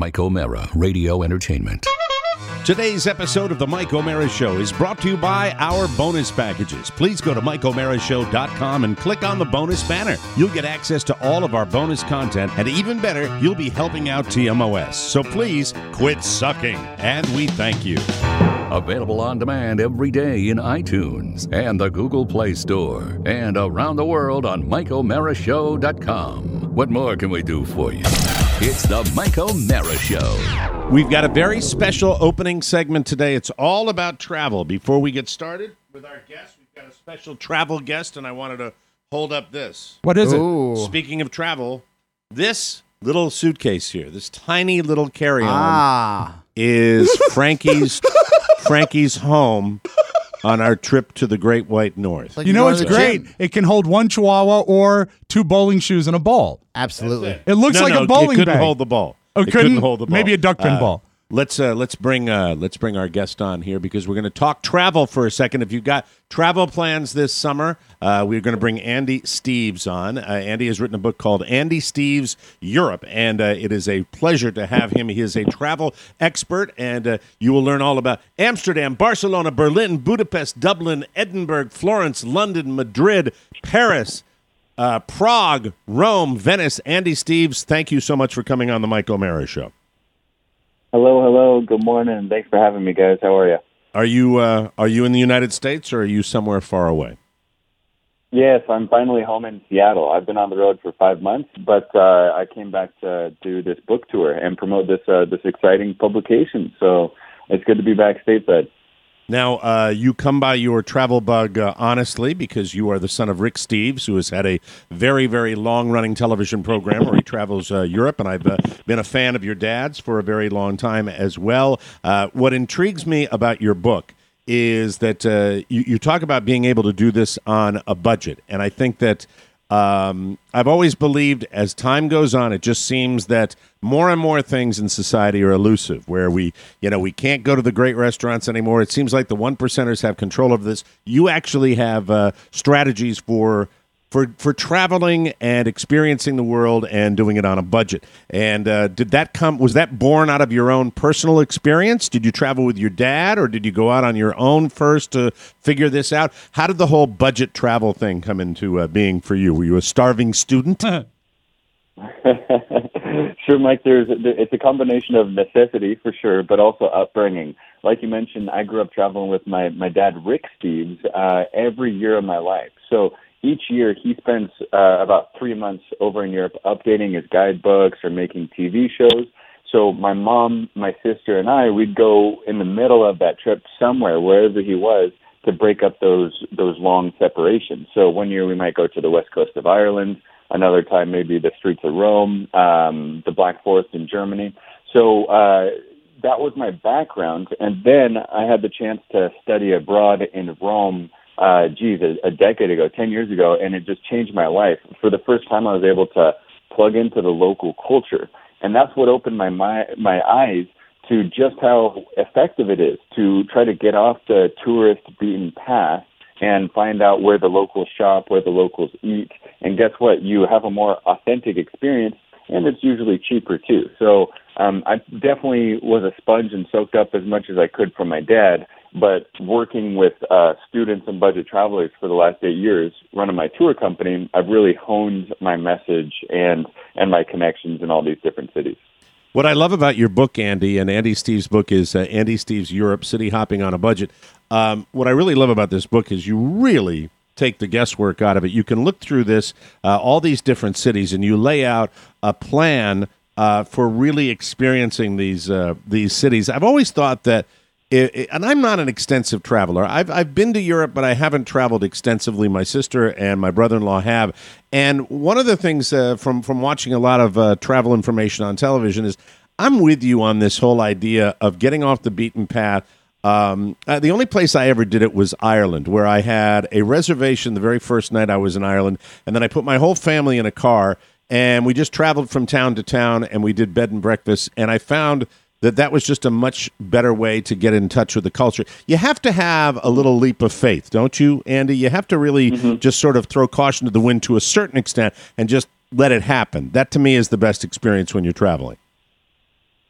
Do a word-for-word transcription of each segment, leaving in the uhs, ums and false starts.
Mike O'Mara, Radio Entertainment. Today's episode of the Mike O'Mara Show is brought to you by our bonus packages. Please go to mike o'mara show dot com and click on the bonus banner. You'll get access to all of our bonus content, and even better, you'll be helping out T M O S. So please quit sucking, and we thank you. Available on demand every day in iTunes and the Google Play Store, and around the world on mike o'mara show dot com. What more can we do for you? It's the Mike O'Mara Show. We've got a very special opening segment today. It's all about travel. Before we get started with our guest, we've got a special travel guest, and I wanted to hold up this. What is Ooh. it? Speaking of travel, this little suitcase here, this tiny little carry-on, Ah. is Frankie's Frankie's home on our trip to the Great White North. Like You know going what's to the great? gym. It can hold one chihuahua or two bowling shoes and a ball. Absolutely. It looks no, like no, a bowling it couldn't bag. hold the ball. Oh, it couldn't? couldn't hold the ball. Maybe a duck pin Uh, ball. Let's uh, let's bring uh, let's bring our guest on here because we're going to talk travel for a second. If you've got travel plans this summer, uh, we're going to bring Andy Steeves on. Uh, Andy has written a book called Andy Steeves Europe, and uh, it is a pleasure to have him. He is a travel expert, and uh, you will learn all about Amsterdam, Barcelona, Berlin, Budapest, Dublin, Edinburgh, Florence, London, Madrid, Paris, uh, Prague, Rome, Venice. Andy Steeves, thank you so much for coming on the Mike O'Mara Show. Hello, hello. Good morning. Thanks for having me, guys. How are you? Are you uh, are you in the United States or are you somewhere far away? Yes, I'm finally home in Seattle. I've been on the road for five months, but uh, I came back to do this book tour and promote this uh, this exciting publication. So it's good to be back stateside. Now, uh, you come by your travel bug uh, honestly because you are the son of Rick Steeves, who has had a very, very long-running television program where he travels uh, Europe, and I've uh, been a fan of your dad's for a very long time as well. Uh, what intrigues me about your book is that uh, you, you talk about being able to do this on a budget, and I think that um, I've always believed as time goes on, it just seems that more and more things in society are elusive, where we, you know, we can't go to the great restaurants anymore. It seems like the one percenters have control of this. You actually have uh, strategies for for for traveling and experiencing the world and doing it on a budget. And uh, did that come? Was that born out of your own personal experience? Did you travel with your dad, or did you go out on your own first to figure this out? How did the whole budget travel thing come into uh, being for you? Were you a starving student? Sure, Mike. There's it's a combination of necessity for sure, but also upbringing. Like you mentioned, I grew up traveling with my my dad, Rick Steeves, uh, every year of my life. So each year he spends uh, about three months over in Europe updating his guidebooks or making T V shows. So my mom, my sister, and I, we'd go in the middle of that trip somewhere, wherever he was, to break up those those long separations. So one year we might go to the west coast of Ireland. Another time, maybe the streets of Rome, um, the Black Forest in Germany. So uh, that was my background. And then I had the chance to study abroad in Rome, uh, geez, a, a decade ago, ten years ago, and it just changed my life. For the first time, I was able to plug into the local culture. And that's what opened my my, my eyes to just how effective it is to try to get off the tourist beaten path and find out where the locals shop, where the locals eat. And guess what? You have a more authentic experience, and it's usually cheaper too. So um, I definitely was a sponge and soaked up as much as I could from my dad. But working with uh, students and budget travelers for the last eight years, running my tour company, I've really honed my message and, and my connections in all these different cities. What I love about your book, Andy, and Andy Steeves' book is uh, Andy Steeves Europe, City Hopping on a Budget. Um, what I really love about this book is you really take the guesswork out of it. You can look through this, uh, all these different cities, and you lay out a plan uh, for really experiencing these uh, these cities. I've always thought that, it, it, and I'm not an extensive traveler. I've I've been to Europe, but I haven't traveled extensively. My sister and my brother-in-law have. And one of the things uh, from, from watching a lot of uh, travel information on television is I'm with you on this whole idea of getting off the beaten path. Um, uh, the only place I ever did it was Ireland, where I had a reservation the very first night I was in Ireland, and then I put my whole family in a car, and we just traveled from town to town, and we did bed and breakfast, and I found that that was just a much better way to get in touch with the culture. You have to have a little leap of faith, don't you, Andy? You have to really mm-hmm. just sort of throw caution to the wind to a certain extent and just let it happen. That, to me, is the best experience when you're traveling.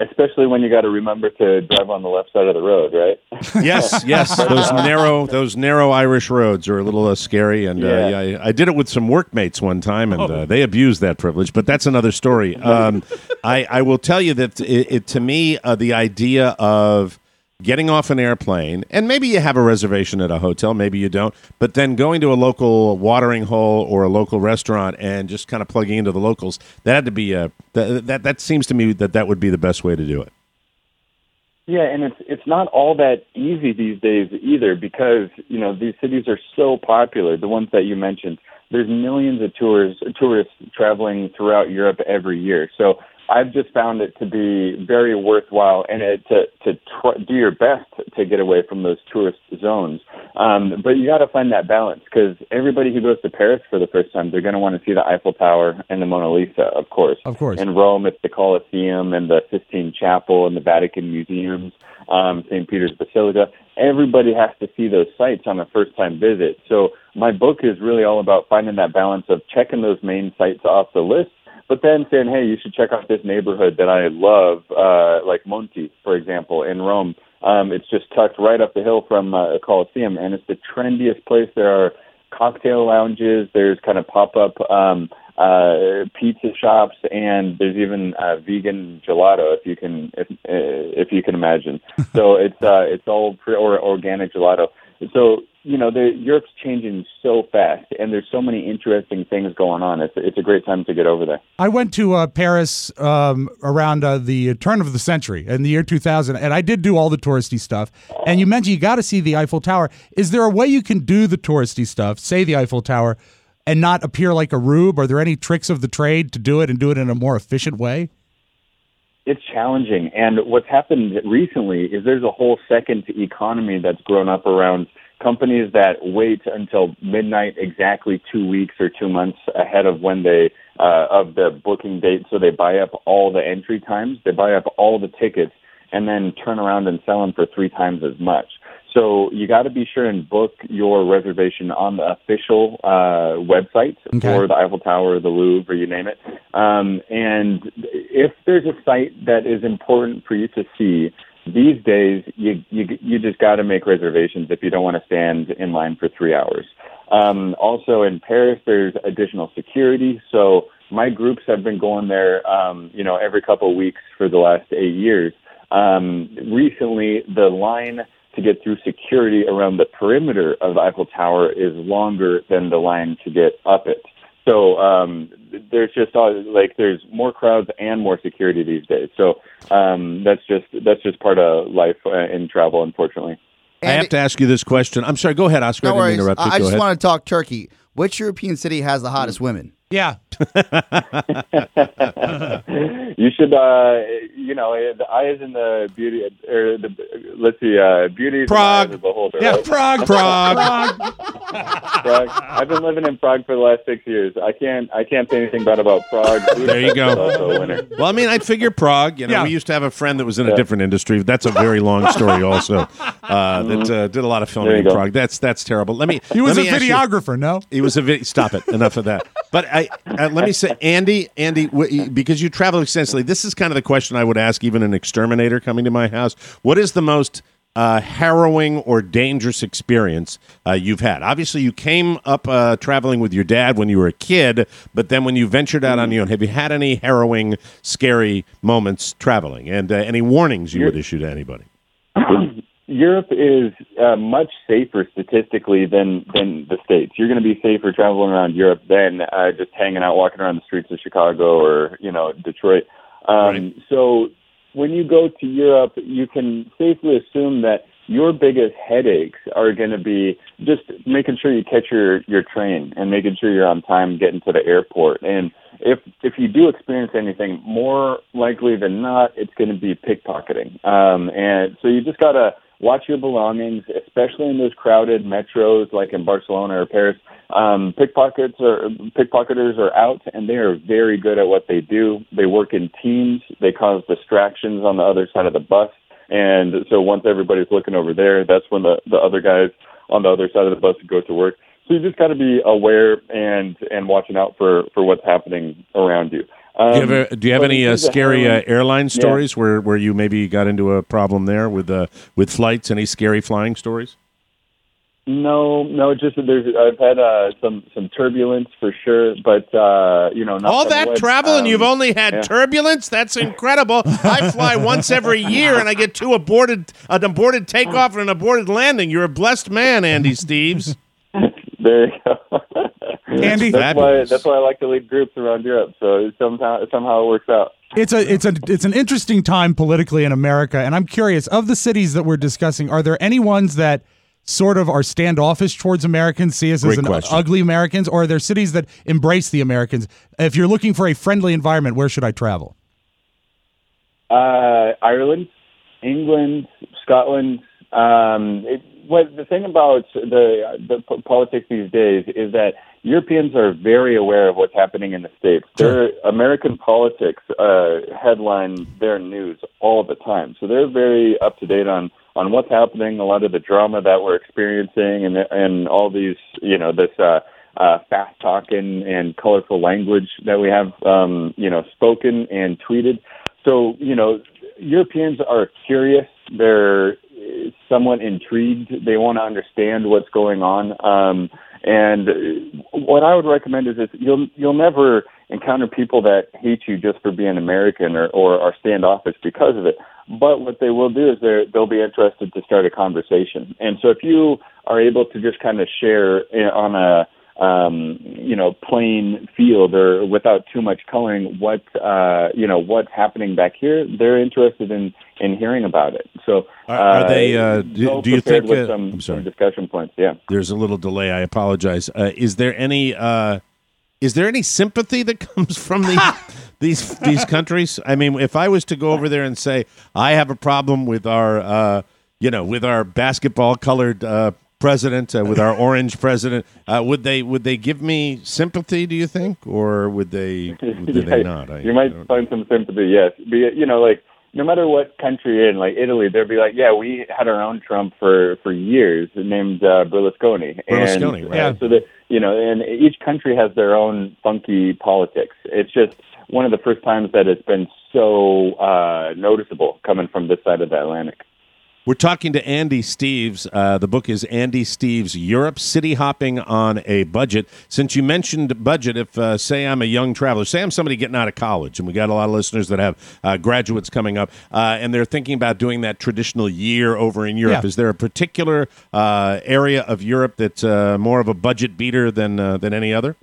especially when you got to remember to drive on the left side of the road, right? Yes, yes. Those narrow, those narrow Irish roads are a little uh, scary, and uh, Yeah. yeah, I, I did it with some workmates one time, and uh, they abused that privilege. But that's another story. Um, I, I will tell you that it, it to me, uh, the idea of getting off an airplane, and maybe you have a reservation at a hotel, maybe you don't, but then going to a local watering hole or a local restaurant and just kind of plugging into the locals, that had to be a that that, that seems to me that that would be the best way to do it. Yeah, and it's it's not all that easy these days either, because you know these cities are so popular. The ones that you mentioned, there's millions of tours tourists traveling throughout Europe every year. So I've just found it to be very worthwhile, and it, to to tr- do your best to get away from those tourist zones. Um, but you got to find that balance, because everybody who goes to Paris for the first time, they're going to want to see the Eiffel Tower and the Mona Lisa, of course. Of course. In Rome, it's the Colosseum and the Sistine Chapel and the Vatican museums, um, Saint Peter's Basilica. Everybody has to see those sites on a first-time visit. So my book is really all about finding that balance of checking those main sites off the list, but then saying, hey, you should check out this neighborhood that I love, uh, like Monti, for example, in Rome. Um, it's just tucked right up the hill from uh, a Colosseum, and it's the trendiest place. There are cocktail lounges, there's kind of pop-up um, uh, pizza shops, and there's even uh, vegan gelato, if you can, if, uh, if you can imagine. So it's uh, it's all pre- or organic gelato. So you know, the, Europe's changing so fast, and there's so many interesting things going on. It's it's a great time to get over there. I went to uh, Paris um, around uh, the turn of the century in the year two thousand, and I did do all the touristy stuff. And you mentioned you got to see the Eiffel Tower. Is there a way you can do the touristy stuff, say the Eiffel Tower, and not appear like a rube? Are there any tricks of the trade to do it and do it in a more efficient way? It's challenging, and what's happened recently is there's a whole second economy that's grown up around companies that wait until midnight, exactly two weeks or two months ahead of when they uh, of the booking date. So they buy up all the entry times, they buy up all the tickets, and then turn around and sell them for three times as much. So you got to be sure and book your reservation on the official uh, website Okay. for the Eiffel Tower, the Louvre, or you name it. Um, and if there's a site that is important for you to see, these days, you you, you just got to make reservations if you don't want to stand in line for three hours. Um, also, in Paris, there's additional security. So my groups have been going there, um, you know, every couple of weeks for the last eight years. Um, recently, the line to get through security around the perimeter of the Eiffel Tower is longer than the line to get up it. So um, there's just uh, like there's more crowds and more security these days. So um, that's just that's just part of life uh, in travel, unfortunately. I have to ask you this question. I'm sorry. Go ahead, Oscar. No I didn't worries. interrupt you. I I Go just ahead. want to talk Turkey. Which European city has the hottest women? Yeah. You should, uh, you know, the eye is in the beauty, or the let's see, uh, beauty is Prague. in the eye of the beholder. Yeah, right? Prague, Prague. Prague. I've been living in Prague for the last six years. I can't, I can't say anything bad about Prague. There you go. Budapest is also a winner. Well, I mean, I figure Prague. You know, Yeah. we used to have a friend that was in a Yeah. different industry. That's a very long story, also. Uh, that uh, did a lot of filming There you in go. Prague. That's that's terrible. Let me. He was let a me ask you- videographer, no? He was a vid- stop it. Enough of that. But I uh, let me say, Andy, Andy, w- because you travel extensively, this is kind of the question I would ask even an exterminator coming to my house. What is the most uh, harrowing or dangerous experience uh, you've had? Obviously, you came up uh, traveling with your dad when you were a kid, but then when you ventured out on your own, have you had any harrowing, scary moments traveling? And uh, any warnings you would issue to anybody? Europe is uh, much safer statistically than than the States. You're going to be safer traveling around Europe than uh, just hanging out, walking around the streets of Chicago or, you know, Detroit. Um, Right. So when you go to Europe, you can safely assume that your biggest headaches are going to be just making sure you catch your, your train and making sure you're on time getting to the airport. And if if you do experience anything, more likely than not, it's going to be pickpocketing. Um, and so you just got to watch your belongings, especially in those crowded metros like in Barcelona or Paris. Um, pickpockets or pickpocketers are out, and they are very good at what they do. They work in teams. They cause distractions on the other side of the bus. And so once everybody's looking over there, that's when the, the other guys on the other side of the bus go to work. So you just got to be aware and and watching out for, for what's happening around you. Um, Do you have, a, do you have but any in uh, terms of scary uh, heroin- airline Yeah. stories where, where you maybe got into a problem there with uh, with flights? Any scary flying stories? No, no, just that there's. I've had uh, some some turbulence for sure, but uh, you know, knock All on that wood, travel and um, you've only had yeah. turbulence? That's incredible. I fly once every year and I get two aborted, an aborted takeoff and an aborted landing. You're a blessed man, Andy Steves. There you go. Andy? that's why Fabulous. that's why I like to lead groups around Europe. So somehow somehow it works out. It's a it's a it's an interesting time politically in America, and I'm curious, of the cities that we're discussing, are there any ones that sort of are standoffish towards Americans, see us as Great an question. ugly Americans, or are there cities that embrace the Americans? If you're looking for a friendly environment, where should I travel? Uh, Ireland, England, Scotland. Um, it, what the thing about the the p- politics these days is that Europeans are very aware of what's happening in the States. Sure. Their American politics uh, headline their news all the time, so they're very up to date on, on what's happening. A lot of the drama that we're experiencing, and and all these, you know, this uh, uh, fast talking and colorful language that we have, um, you know, spoken and tweeted. So, you know, Europeans are curious. They're somewhat intrigued. They want to understand what's going on. Um, and what I would recommend is this: you'll you'll never encounter people that hate you just for being American or, or are standoffish because of it. But what they will do is they they'll be interested to start a conversation. And so if you are able to just kind of share on a um, you know, plain field or without too much coloring what, uh, you know, what's happening back here, they're interested in, in hearing about it. So, Are, are they? Uh, uh, do, go do you prepared think? with Uh, some, I'm sorry. some discussion points? Yeah. There's a little delay. I apologize. Uh, is there any? Uh, is there any sympathy that comes from the, these these countries? I mean, if I was to go over there and say I have a problem with our, uh, you know, with our basketball colored uh, president, uh, with our orange president, uh, would they would they give me sympathy? Do you think, or would they would Yeah, they not? I, you might I don't- find some sympathy. Yes, be you know, like no matter what country you're in, like Italy, they'll be like, yeah, we had our own Trump for for years, named uh, Berlusconi. Berlusconi, and, right. uh, so that you know, and each country has their own funky politics. It's just one of the first times that it's been so uh, noticeable coming from this side of the Atlantic. We're talking to Andy Steves. Uh, the book is Andy Steves Europe, City Hopping on a Budget. Since you mentioned budget, if, uh, say, I'm a young traveler, say I'm somebody getting out of college, and we got a lot of listeners that have uh, graduates coming up, uh, and they're thinking about doing that traditional year over in Europe. Yeah. Is there a particular uh, area of Europe that's uh, more of a budget beater than uh, than any other?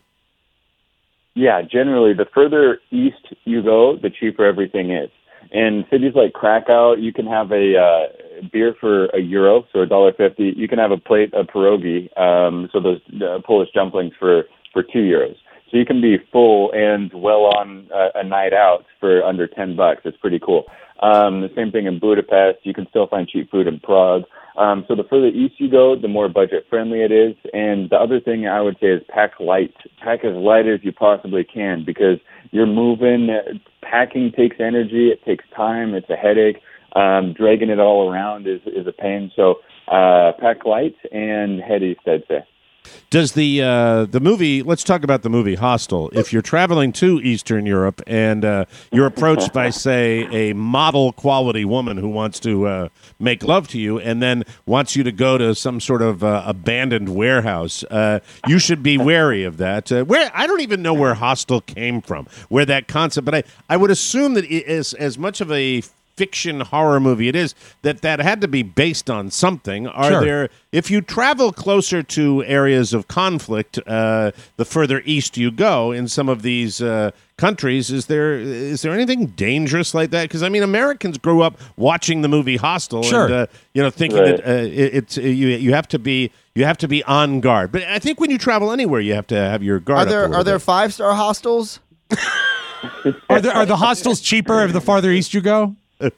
Yeah, generally, the further east you go, the cheaper everything is. In cities like Krakow, you can have a uh, beer for a euro, so a dollar fifty. You can have a plate of pierogi, um, so those uh, Polish dumplings for for two euros. So you can be full and well on uh, a night out for under ten bucks. It's pretty cool. Um, the same thing in Budapest. You can still find cheap food in Prague. Um, so the further east you go, the more budget friendly it is. And the other thing I would say is pack light. Pack as light as you possibly can because you're moving. Packing takes energy. It takes time. It's a headache. Um, dragging it all around is, is a pain. So uh, pack light and head east, I'd say. Does the uh, the movie? Let's talk about the movie Hostel. If you're traveling to Eastern Europe and uh, you're approached by, say, a model quality woman who wants to uh, make love to you, and then wants you to go to some sort of uh, abandoned warehouse, uh, you should be wary of that. Uh, where I don't even know where Hostel came from, where that concept, but I I would assume that it is as much of a fiction horror movie it is that that had to be based on something. Are Sure. there, if you travel closer to areas of conflict, uh, the further east you go in some of these uh, countries, is there is there anything dangerous like that? Because I mean, Americans grew up watching the movie Hostel, Sure. and uh, you know, thinking Right. that uh, it, it's uh, you you have to be you have to be on guard. But I think when you travel anywhere, you have to have your guard Are up a there little are there bit. five star hostels? Are there are the hostels cheaper if the farther east you go?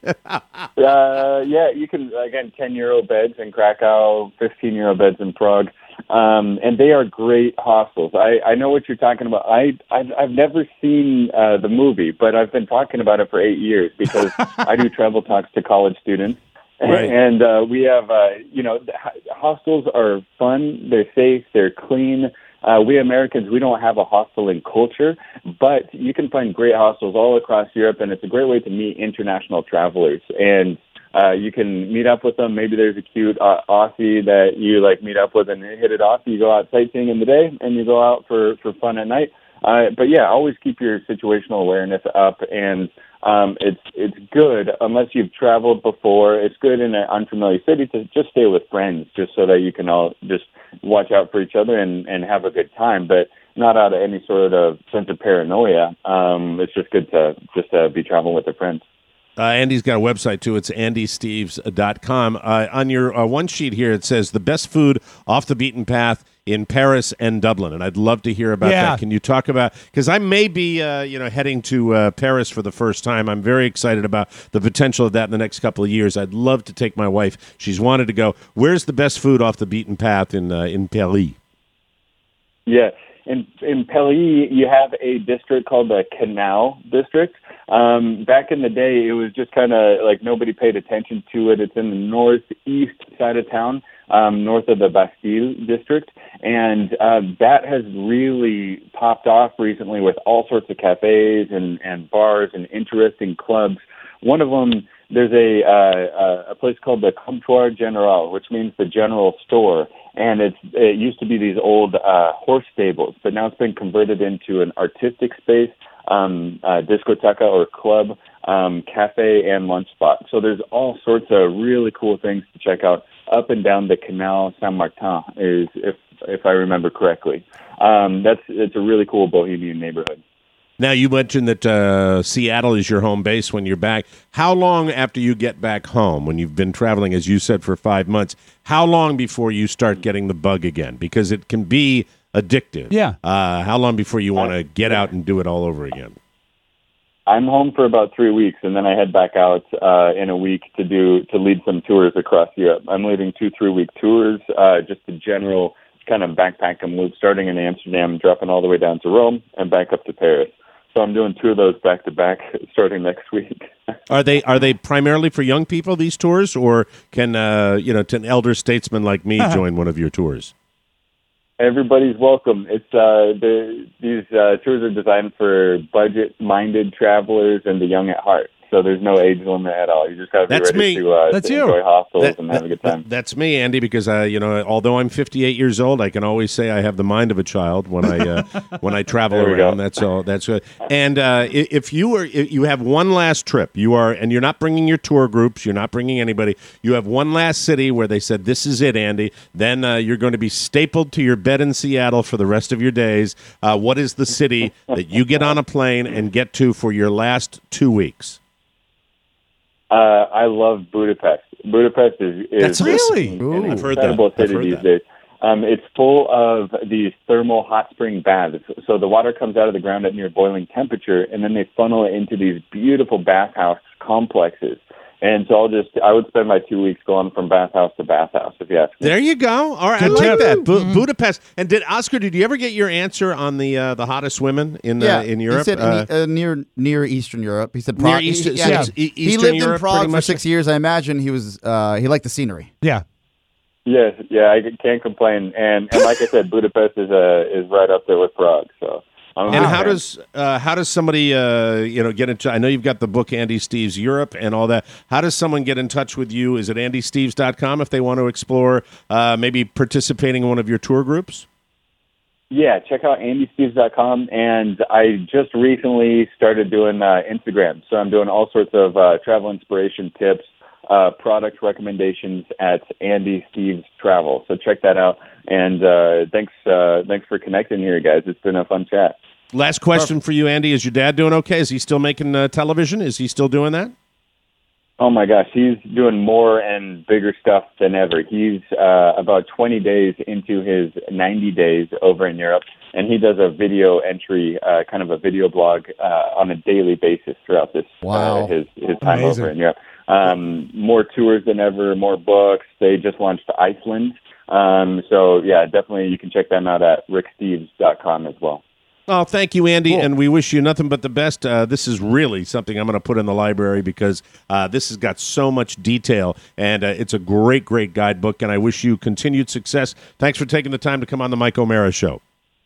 Uh, yeah, you can, again, ten euro beds in Krakow, fifteen euro beds in Prague. Um, and they are great hostels. I, I know what you're talking about. I, I've, I've never seen uh, the movie, but I've been talking about it for eight years because I do travel talks to college students. Right. And uh, we have, uh, you know, the h- hostels are fun. They're safe. They're clean. Uh, we Americans, we don't have a hosteling culture, but you can find great hostels all across Europe, and it's a great way to meet international travelers. And uh, you can meet up with them. Maybe there's a cute uh, Aussie that you like meet up with and hit it off. You go out sightseeing in the day, and you go out for, for fun at night. Uh, but yeah, always keep your situational awareness up, and um, it's it's good unless you've traveled before. It's good in an unfamiliar city to just stay with friends, just so that you can all just watch out for each other and, and have a good time, but not out of any sort of sense of paranoia. Um, it's just good to just uh, be traveling with your friends. Uh, Andy's got a website, too. It's andy steves dot com. Uh, on your uh, one sheet here, it says the best food off the beaten path in Paris and Dublin, and I'd love to hear about Yeah. that. Can you talk about, because I may be uh, you know, heading to uh, Paris for the first time. I'm very excited about the potential of that in the next couple of years. I'd love to take my wife. She's wanted to go. Where's the best food off the beaten path in uh, in Paris? Yeah, in in Paris, you have a district called the Canal District. Um, back in the day, it was just kind of like nobody paid attention to it. It's in the northeast side of town, um, north of the Bastille district, and uh, that has really popped off recently with all sorts of cafes and, and bars and interesting clubs. One of them, there's a uh, a place called the Comptoir General, which means the general store, and it's it used to be these old uh, horse stables, but now it's been converted into an artistic space, um, uh, discoteca or club, um, cafe, and lunch spot. So there's all sorts of really cool things to check out up and down the Canal Saint-Martin, is if if I remember correctly. Um, that's it's a really cool bohemian neighborhood. Now, you mentioned that uh, Seattle is your home base when you're back. How long after you get back home, when you've been traveling, as you said, for five months, how long before you start getting the bug again? Because it can be addictive. Yeah. Uh, how long before you want to get out and do it all over again? I'm home for about three weeks, and then I head back out uh, in a week to do to lead some tours across Europe. I'm leading two three-week tours, uh, just a general kind of backpack and loop, starting in Amsterdam, dropping all the way down to Rome, and back up to Paris. So I'm doing two of those back to back, starting next week. Are they are they primarily for young people, these tours, or can uh, you know, an elder statesman like me join one of your tours? Everybody's welcome. It's uh, the, these uh, tours are designed for budget-minded travelers and the young at heart. So there's no age limit at all. You just got to be That's ready me. to, uh, That's to you. enjoy hostels That- and have a good time. that- that's me, Andy, because uh, you know, although I'm fifty-eight years old, I can always say I have the mind of a child when I uh, when I travel There we around. go. That's all. That's good. And uh, i- if you are, if you have one last trip, you are, and you're not bringing your tour groups, you're not bringing anybody. You have one last city where they said, "This is it, Andy." Then uh, you're going to be stapled to your bed in Seattle for the rest of your days. Uh, what is the city that you get on a plane and get to for your last two weeks? Uh, I love Budapest. Budapest is, is That's really? an Ooh. I've heard that. incredible I've city heard these that. days. Um, it's full of these thermal hot spring baths. So the water comes out of the ground at near boiling temperature, and then they funnel it into these beautiful bathhouse complexes. And so I'll just, I would spend my two weeks going from bathhouse to bathhouse, if you ask me. There you go. All right, Good I like tip. that. Bu- Budapest. And did Oscar? Did you ever get your answer on the uh, the hottest women in Yeah, uh, in Europe? He said Uh, in, uh, near near Eastern Europe. He said Near Prague. Eastern- he, so yeah, it's e- he Eastern lived Europe, in Prague pretty for much? six years. I imagine he was uh, he liked the scenery. Yeah. Yes, yeah, I can't complain. And, and like I said, Budapest is uh, is right up there with Prague. So I'm a and big how fan. does uh, how does somebody uh, you know get in touch? I know you've got the book Andy Steves Europe and all that. How does someone get in touch with you? Is it andy steves dot com if they want to explore uh, maybe participating in one of your tour groups? Yeah, check out andy steves dot com. And I just recently started doing uh, Instagram. So I'm doing all sorts of uh, travel inspiration tips, uh, product recommendations at Andy Steves Travel. So check that out. And uh, thanks, uh, thanks for connecting here, guys. It's been a fun chat. Last question for you, Andy. Is your dad doing okay? Is he still making uh, television? Is he still doing that? Oh my gosh, he's doing more and bigger stuff than ever. He's uh, about twenty days into his ninety days over in Europe, and he does a video entry, uh, kind of a video blog uh, on a daily basis throughout this Wow. uh, his his time Amazing. over in Europe. Um, more tours than ever, more books. They just launched Iceland, um, so yeah, definitely you can check them out at rick steves dot com as well. Oh, thank you, Andy, and we wish you nothing but the best. Uh, this is really something I'm going to put in the library because uh, this has got so much detail, and uh, it's a great, great guidebook, and I wish you continued success. Thanks for taking the time to come on the Mike O'Mara Show.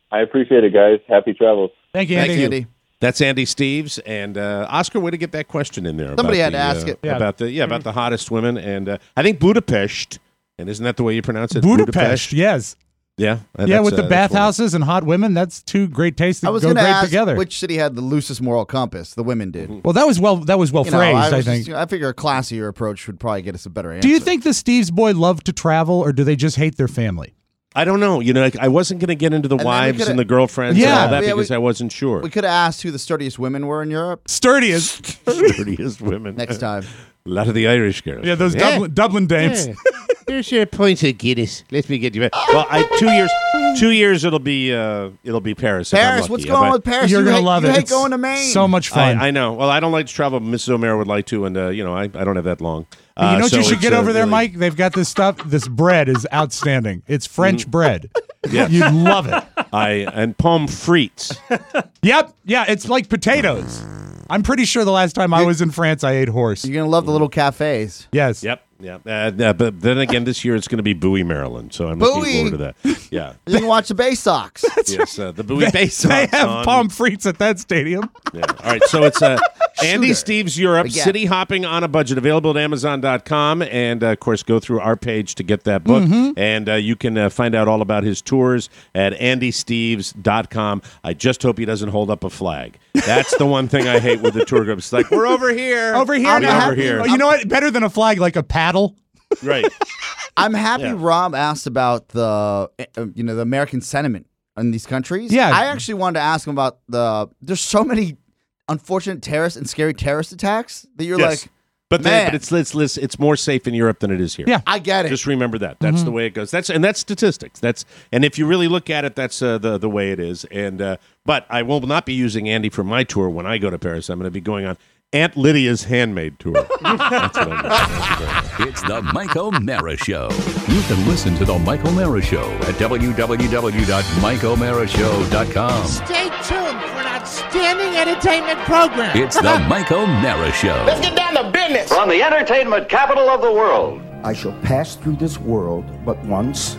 I appreciate it, guys. Happy travels. Thank you, Andy. Thanks, Andy. That's Andy Steves and uh, Oscar. Way to get that question in there. Somebody about had to the, ask uh, it. Yeah. about the yeah about the hottest women, and uh, I think Budapest. And isn't that the way you pronounce it? Budapest, yes. Yeah, uh, Yeah, that's, with uh, the that's bathhouses and hot women, that's two great tastes that I was go going to great ask together. which city had the loosest moral compass. The women did. well, that was well that was well You know, phrased, I, was think. just- I figure a classier approach would probably get us a better answer. Do you think the Steve's boy love to travel, or do they just hate their family? I don't know. You know, like, I wasn't going to get into the then we wives coulda- and the girlfriends and Yeah. all that Yeah, because we- I wasn't sure. we could have asked who the sturdiest women were in Europe Sturdiest. Sturdiest women next time? A lot of the Irish girls. Yeah, those Dublin, Dublin dames. There's your point of Guinness. Let me get you back. Well, I, two years. Two years. It'll be. Uh, it'll be Paris. if I'm Paris, lucky. what's Yeah, going on but with Paris? You're you gonna hate, love you it. hate It's going to Maine. So much fun. I, I know. Well, I don't like to travel. Missus O'Mara would like to, and uh, you know, I, I don't have that long. Uh, you know what so you should it's, get uh, over there, really- Mike? They've got this stuff. This bread is outstanding. It's French bread. Yes. You'd love it. I and pommes frites. Yep. Yeah, it's like potatoes. I'm pretty sure the last time I was in France, I ate horse. You're gonna love the little cafes. Yes. Yep. Yeah, uh, yeah, but then again, this year it's going to be Bowie, Maryland, so I'm looking Bowie! forward to that. Yeah, You can watch the Bay Sox. yes, uh, the Bowie They, Base. they Sox have on- pommes frites at that stadium. Yeah. All right, so it's uh, Andy Shooter. Steves Europe, Again. City Hopping on a Budget, available at Amazon dot com, and uh, of course go through our page to get that book, and uh, you can uh, find out all about his tours at Andy Steves dot com. I just hope he doesn't hold up a flag. That's the one thing I hate with the tour groups. It's like, we're over here, Over here. I'm now. over here. Oh, you know what? Better than a flag, like a paddle. right? I'm happy Yeah. Rob asked about the uh, you know the American sentiment in these countries. Yeah. I actually wanted to ask him about the. There's so many unfortunate terrorist and scary terrorist attacks that you're Yes. like, But then, man. but it's, it's it's it's more safe in Europe than it is here. Yeah. I get it. Just remember that. That's the way it goes. That's and that's statistics. That's and if you really look at it, that's uh, the the way it is. And uh, but I will not be using Andy for my tour when I go to Paris. I'm going to be going on Aunt Lydia's handmade tour. That's what I'm doing. It's the Mike O'Mara Show. You can listen to the Mike O'Mara Show at w w w dot mike o'mara show dot com. Stay tuned for an outstanding entertainment program. It's the Mike O'Mara Show. Let's get down to business. From the entertainment capital of the world. I shall pass through this world but once.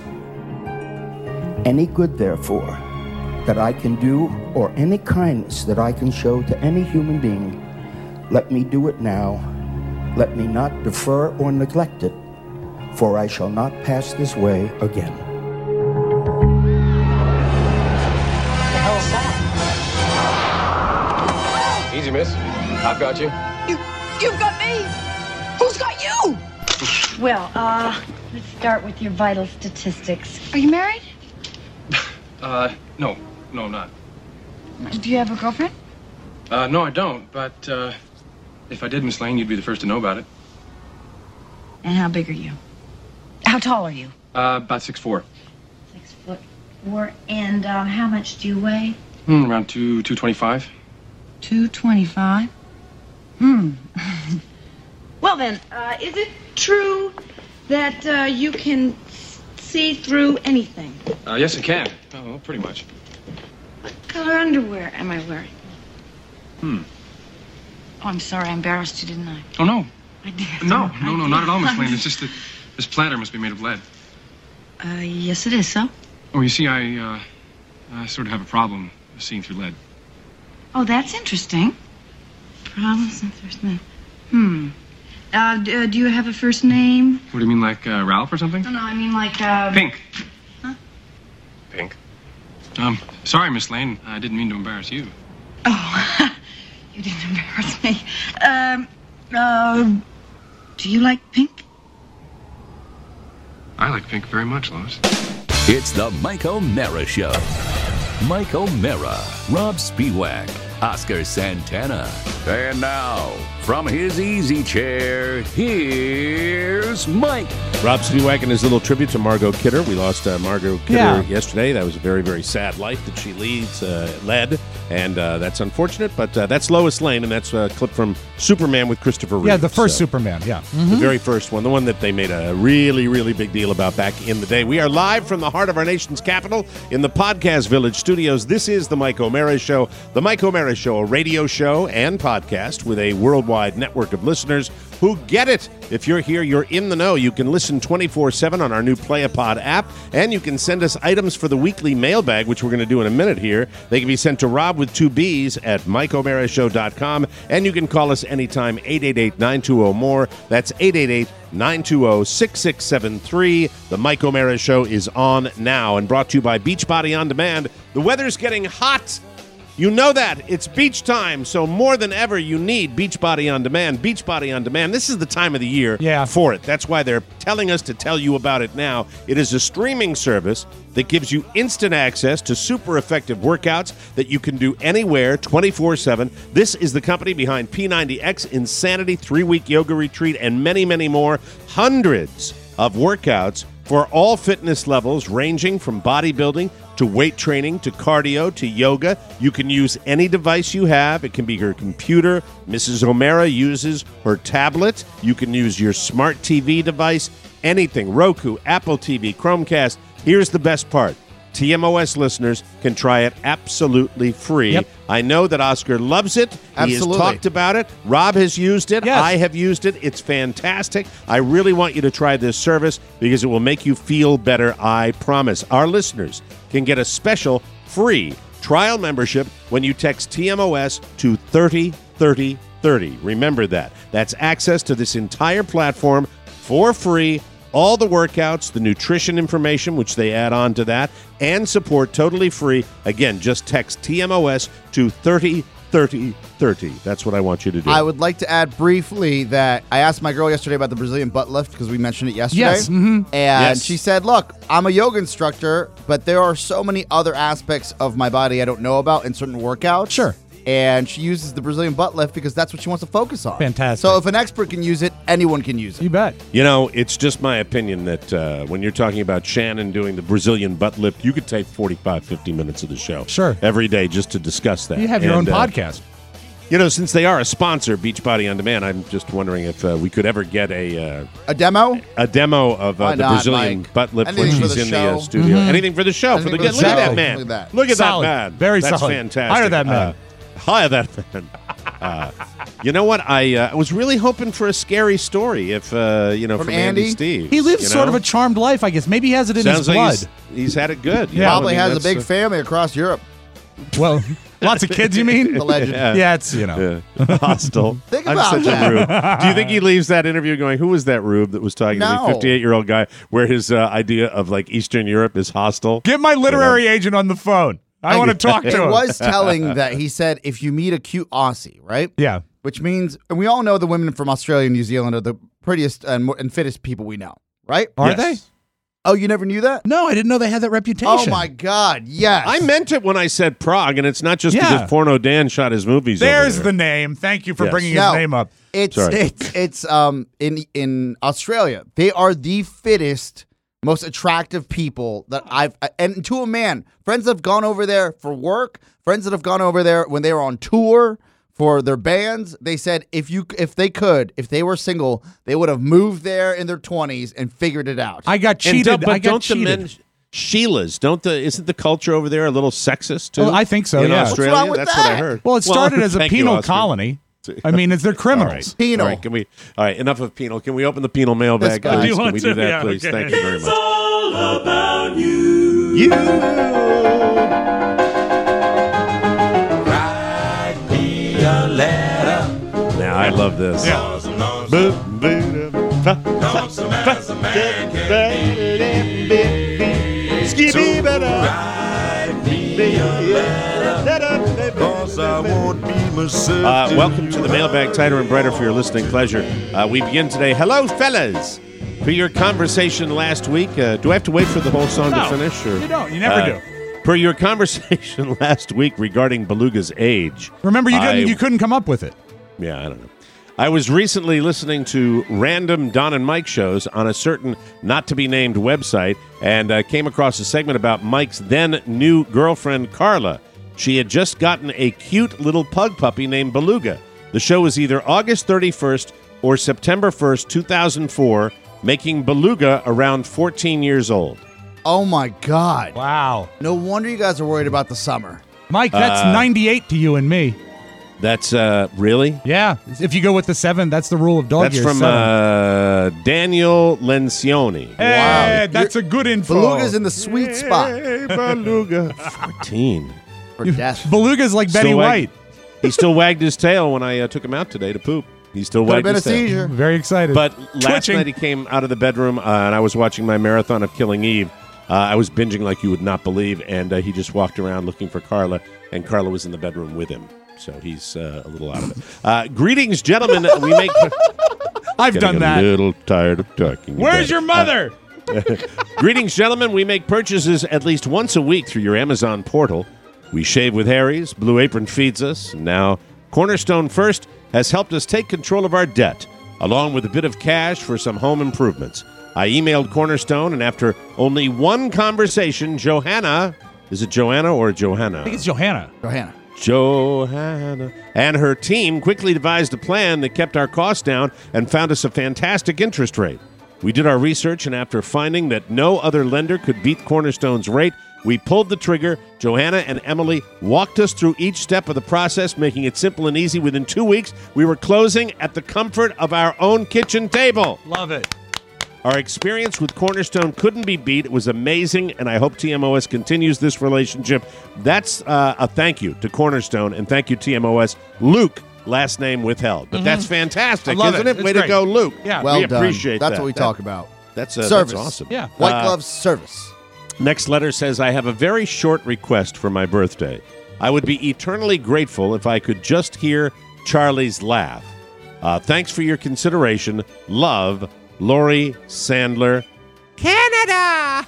Any good, therefore, that I can do, or any kindness that I can show to any human being, let me do it now. Let me not defer or neglect it, for I shall not pass this way again. Easy, miss. I've got you. You, you've got me. Who's got you? Well, uh, let's start with your vital statistics. Are you married? Uh, no. No, I'm not. Do you have a girlfriend? Uh, no, I don't. But, uh, if I did, Miss Lane, you'd be the first to know about it. And how big are you? How tall are you? Uh, about six foot four. Six foot four. And um, how much do you weigh? Hmm, around two, two twenty-five. Two twenty-five. Hmm. Well then, uh, is it true that uh, you can s- see through anything? Uh, yes, I can. Oh, well, pretty much. What color underwear am I wearing? Hmm. Oh, I'm sorry, I embarrassed you, didn't I? Oh, no. I did. No, I no, no, did. not at all, Miss Lane. It's just that this platter must be made of lead. Uh, yes, it is. So. Oh, you see, I, uh, I sort of have a problem seeing through lead. Oh, that's interesting. Problems and first name. Hmm. Uh, d- uh, do you have a first name? What do you mean, like, uh, Ralph or something? No, no, I mean like, uh... Pink. Huh? Pink. Um, sorry, Miss Lane. I didn't mean to embarrass you. Oh, you didn't embarrass me. Um, uh, do you like pink? I like pink very much, Lois. It's the Mike O'Mara Show. Mike O'Mara, Rob Spiewak, Oscar Santana. And now, from his easy chair, here's Mike. Rob Spiewak and his little tribute to Margot Kidder. We lost uh, Margot Kidder Yeah. yesterday. That was a very, very sad life that she leads, uh, led, and uh, that's unfortunate. But uh, that's Lois Lane, and that's a clip from Superman with Christopher Reeve. Yeah, the first So, Superman, yeah. the very first one, the one that they made a really, really big deal about back in the day. We are live from the heart of our nation's capital in the Podcast Village studios. This is the Mike O'Mara Show. The Mike O'Mara Show, a radio show and podcast with a worldwide network of listeners who get it. If you're here, you're in the know. You can listen twenty-four seven on our new Playapod app, and you can send us items for the weekly mailbag, which we're going to do in a minute here. They can be sent to Rob with two B's at Mike O'Mara Show dot com, and you can call us anytime, eight eight eight, nine two zero, more. That's eight eight eight, nine two zero, six six seven three. The Mike O'Mara Show is on now and brought to you by Beachbody On Demand. The weather's getting hot. You know that. It's beach time, so more than ever, you need Beachbody On Demand. Beachbody On Demand, this is the time of the year yeah. for it. That's why they're telling us to tell you about it now. It is a streaming service that gives you instant access to super effective workouts that you can do anywhere twenty-four seven. This is the company behind P ninety X, Insanity, three-week yoga retreat, and many, many more. Hundreds of workouts for all fitness levels, ranging from bodybuilding to weight training to cardio to yoga. You can use any device you have. It can be your computer. Missus O'Mara uses her tablet. You can use your smart T V device, anything. Roku, Apple T V, Chromecast. Here's the best part. T M O S listeners can try it absolutely free. Yep. I know that Oscar loves it. He Absolutely. has talked about it. Rob has used it. Yes. I have used it. It's fantastic. I really want you to try this service because it will make you feel better, I promise. Our listeners can get a special free trial membership when you text T M O S to thirty thirty thirty. Remember that. That's access to this entire platform for free. All the workouts, the nutrition information, which they add on to that, and support totally free. Again, just text T M O S to thirty thirty thirty. That's what I want you to do. I would like to add briefly that I asked my girl yesterday about the Brazilian butt lift because we mentioned it yesterday. Yes. Mm-hmm. And Yes. she said, look, I'm a yoga instructor, but there are so many other aspects of my body I don't know about in certain workouts. Sure. And she uses the Brazilian butt lift because that's what she wants to focus on. Fantastic. So if an expert can use it, anyone can use it. You bet. You know, it's just my opinion that uh, when you're talking about Shannon doing the Brazilian butt lift, you could take forty-five, fifty minutes of the show. Sure. Every day just to discuss that. You have your And, own uh, podcast. You know, since they are a sponsor, Beachbody On Demand, I'm just wondering if uh, we could ever get a uh, A demo? a demo of uh, Why the not, Brazilian Mike? butt lift when Anything for she's the in the uh, show. studio. Mhm. Anything for the show. For the, Anything for look the at that show. man. Look at that. Look at Solid. that man. Very That's solid. fantastic. Hire that man. Uh, hire that man. Uh, you know what? I uh, was really hoping for a scary story if, uh, you know, From from, Andy, Andy? Steve. He lives you sort know? of a charmed life, I guess. Maybe he has it in Sounds his like blood. he's, he's had it good. you Yeah. know? Probably I mean, has a that's, big uh, family across Europe. Well, lots of kids, you mean? The legend. Yeah. Yeah, it's, you know. Yeah. Hostile. Think I'm about such that. a rube. Do you think he leaves that interview going, who was that rube that was talking to No. me? fifty-eight-year-old guy where his uh, idea of like Eastern Europe is hostile? Get my literary agent on the phone. I want to talk to It him. was telling that he said if you meet a cute Aussie, right? Yeah. Which means, and we all know the women from Australia and New Zealand are the prettiest and, more, and fittest people we know, right? Are Yes. they? Oh, you never knew that? No, I didn't know they had that reputation. Oh my God, yes. I meant it when I said Prague, and it's not just Yeah. because Porno Dan shot his movies over There's there. the name. Thank you for Yes. bringing No. his name up. It's Sorry. it's it's um in in Australia. They are the fittest, most attractive people that I've and to a man. Friends that have gone over there for work, friends that have gone over there when they were on tour for their bands. They said if you if they could, if they were single, they would have moved there in their twenties and figured it out. I got And cheated. don't, but I got don't cheated. the men Sheilas, don't the isn't the culture over there a little sexist too? Well, I think so, In yeah. What's Australia, wrong with that's what I that? heard. Well, it started as a thank you, penal Oscar. colony. I mean, it's they're criminals. All right. Penal. All right, can we? All right, enough of penal. Can we open the penal mailbag, This guy. please? Do you Can want we to? do that, Yeah, please? okay. Thank you very It's much. all about you. You. Write me a letter. Now I love this. Cause I'm lonesome as a man can be. So write me a letter. Cause I won't be myself. Uh, welcome to the mailbag, tighter and brighter for your listening pleasure. Uh, we begin today. Hello, fellas. For your conversation last week, uh, do I have to wait for the whole song No, to finish? Or, you don't. You never uh, do. Per your conversation last week regarding Beluga's age. Remember, you didn't. I- You couldn't come up with it. Yeah, I don't know. I was recently listening to random Don and Mike shows on a certain not-to-be-named website and uh, came across a segment about Mike's then-new girlfriend, Carla. She had just gotten a cute little pug puppy named Beluga. The show was either August thirty-first or September first, two thousand four, making Beluga around fourteen years old. Oh my God. Wow, No wonder you guys are worried about the summer. Mike, that's Uh, ninety-eight to you and me. That's uh, really? Yeah. If you go with the seven, that's the rule of dog That's years. from seven. uh, Daniel Lencioni. Hey, that's a good info. Beluga's in the sweet spot. Hey, Beluga. fourteen. For death. Beluga's like Betty Still White. wag- he still wagged his tail when I uh, took him out today to poop. He still Could have wagged been a his tail. seizure. Very excited. But last Twitching. night he came out of the bedroom, uh, and I was watching my marathon of Killing Eve. Uh, I was binging like you would not believe, and uh, he just walked around looking for Carla, and Carla was in the bedroom with him. So he's uh, a little out of it. Uh, greetings, gentlemen. We make. I've Getting done a that. little tired of talking. Where's your about it. mother? Greetings, gentlemen. We make purchases at least once a week through your Amazon portal. We shave with Harry's. Blue Apron feeds us. And now, Cornerstone First has helped us take control of our debt, along with a bit of cash for some home improvements. I emailed Cornerstone, and after only one conversation, Johanna, is it Joanna or Johanna? I think it's Johanna. Johanna. Johanna and her team quickly devised a plan that kept our costs down and found us a fantastic interest rate. We did our research, and after finding that no other lender could beat Cornerstone's rate, we pulled the trigger. Johanna and Emily walked us through each step of the process, making it simple and easy. Within two weeks, we were closing at the comfort of our own kitchen table. Love it. Our experience with Cornerstone couldn't be beat. It was amazing, and I hope T M O S continues this relationship. That's uh, a thank you to Cornerstone, and thank you, T M O S. Luke, last name withheld. But Mhm. that's fantastic, I love isn't it. it? It's Way great. to go, Luke. Yeah. Well we done. appreciate That's that. what we That- talk about. That's, uh, Service. that's awesome. Yeah. White Uh, glove service. Next letter says, I have a very short request for my birthday. I would be eternally grateful if I could just hear Charlie's laugh. Uh, thanks for your consideration. Love, Lori Sandler. Canada!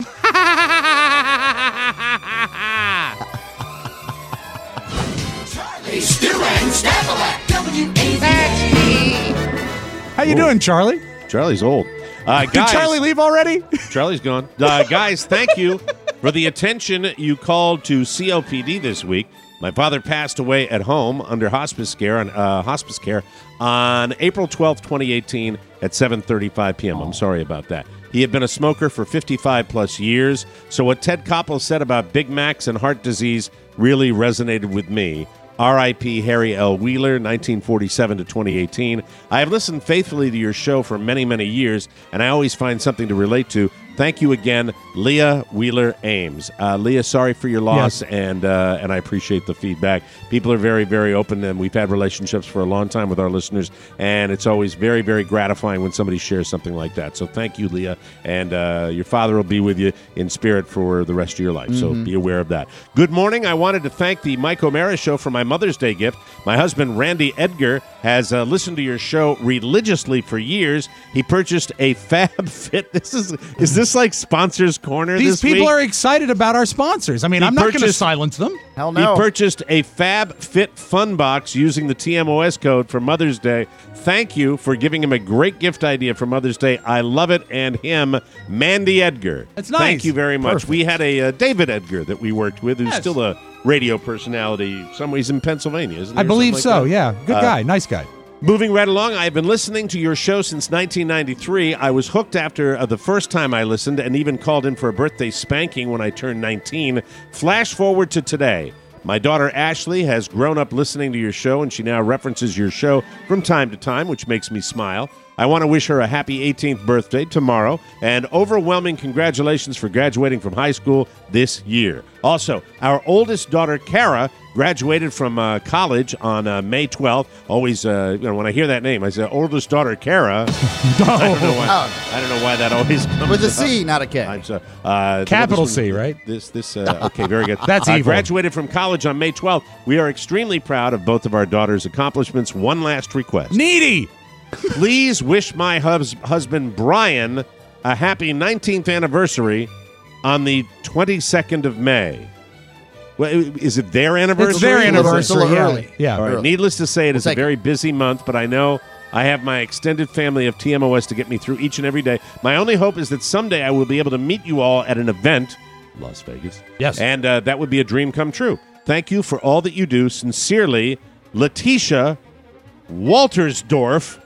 How you doing, Charlie? Charlie's old. Uh, Did guys, Charlie leave already? Charlie's gone. Uh, guys, thank you for the attention you called to C O P D this week. My father passed away at home under hospice care on uh, hospice care on April twelfth, twenty eighteen, at seven thirty-five p.m. I'm sorry about that. He had been a smoker for fifty-five plus years, so what Ted Koppel said about Big Macs and heart disease really resonated with me. R I P Harry L. Wheeler, nineteen forty-seven to twenty eighteen. I have listened faithfully to your show for many, many years, and I always find something to relate to. Thank you again, Leah Wheeler Ames. Uh, Leah, sorry for your loss, Yes. and uh, and I appreciate the feedback. People are very, very open, and we've had relationships for a long time with our listeners, and it's always very, very gratifying when somebody shares something like that. So thank you, Leah, and uh, your father will be with you in spirit for the rest of your life, so Mm-hmm. be aware of that. Good morning. I wanted to thank the Mike O'Mara Show for my Mother's Day gift. My husband, Randy Edgar, has uh, listened to your show religiously for years. He purchased a Fab Fit. This is is this like Sponsors Corner These this people week? are excited about our sponsors. I mean, He I'm not going to purchased- silence them. Hell He no. purchased a Fab Fit Fun Box using the T M O S code for Mother's Day. Thank you for giving him a great gift idea for Mother's Day. I love it. And him, Mandy Edgar. That's nice. Thank you very much. Perfect. We had a uh, David Edgar that we worked with, who's Yes. still a radio personality. Somewhere he's in Pennsylvania, isn't he? I or believe something like so. that? Yeah. Good Uh, guy. Nice guy. Moving right along, I've been listening to your show since nineteen ninety-three. I was hooked after uh, the first time I listened and even called in for a birthday spanking when I turned nineteen. Flash forward to today. My daughter Ashley has grown up listening to your show, and she now references your show from time to time, which makes me smile. I want to wish her a happy eighteenth birthday tomorrow and overwhelming congratulations for graduating from high school this year. Also, our oldest daughter, Kara, graduated from uh, college on uh, May twelfth. Always, uh, you know, when I hear that name, I say, oldest daughter, Kara. I don't know why. I don't know why that always comes With a up. C, not a K. I'm sorry. Uh, Capital this- C, right? This, this. Uh, okay, very good. That's uh, evil. Graduated from college on May twelfth. We are extremely proud of both of our daughters' accomplishments. One last request. Needy. Please wish my hus- husband Brian a happy nineteenth anniversary on the twenty-second of May. Well, is it their anniversary? It's their It's a anniversary. little Yeah. early. Yeah. All right. Early. Needless to say, it is We'll a take very busy month, but I know I have my extended family of T M O S to get me through each and every day. My only hope is that someday I will be able to meet you all at an event, Las Vegas. Yes. And uh, that would be a dream come true. Thank you for all that you do. Sincerely, Letitia Waltersdorf,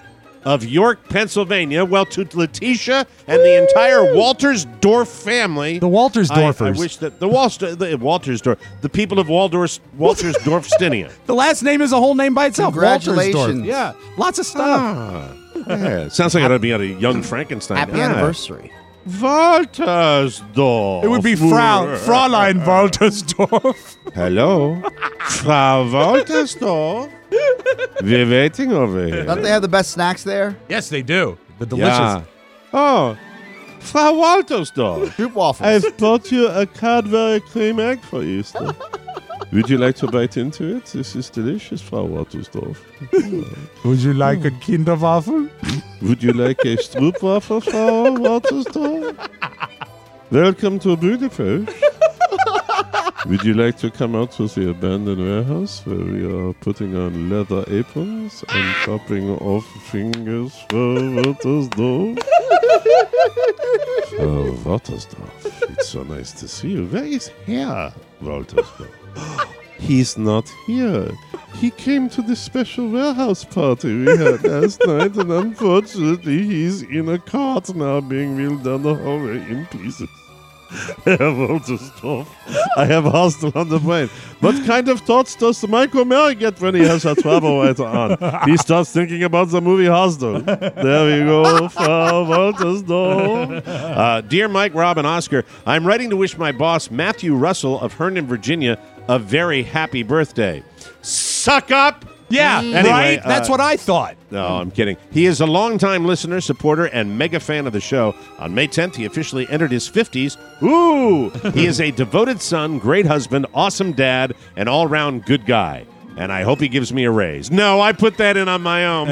of York, Pennsylvania. Well, to Letitia and the entire Waltersdorf family. The Waltersdorfers. I, I wish that the, Walster, the Waltersdorf, the people of Waldorf, Waltersdorf-Stinia. The last name is a whole name by itself. Congratulations. Waltersdorf. Yeah, lots of stuff. Ah, yeah. Sounds like I'd be on a Young Frankenstein. Happy Ah. anniversary. Waltersdorf. It would be Frau, Fräulein Waltersdorf. Hello, Frau Waltersdorf. We're waiting over here. Don't they have the best snacks there? Yes, they do. The delicious. Yeah. Oh, Frau Waltersdorf. Stroop waffles. I've bought you a Cadbury cream egg for Easter. Would you like to bite into it? This is delicious, Frau Waltersdorf. Would you like a Kinderwaffel? Would you like a Stroopwafel, Frau Waltersdorf? Welcome to Budapest. Would you like to come out to the abandoned warehouse where we are putting on leather aprons and chopping off fingers for Waltersdorf? Oh, Waltersdorf, it's so nice to see you. Where is Herr Waltersdorf? He's not here. He came to the special warehouse party we had last night, and unfortunately, he's in a cart now being wheeled down the hallway in pieces. Herr Waltersdorf, I have Hostel on the brain. What kind of thoughts does Michael Mary get when he has a travel writer on? He starts thinking about the movie Hostel. There we go, Frau Waltersdorf. Uh, dear Mike, Rob, and Oscar, I'm writing to wish my boss, Matthew Russell of Herndon, Virginia, a very happy birthday. Suck up! Yeah, Anyway, right? uh, That's what I thought. No, I'm kidding. He is a longtime listener, supporter, and mega fan of the show. On May tenth, he officially entered his fifties. Ooh! He is a devoted son, great husband, awesome dad, and all-round good guy. And I hope he gives me a raise. No, I put that in on my own.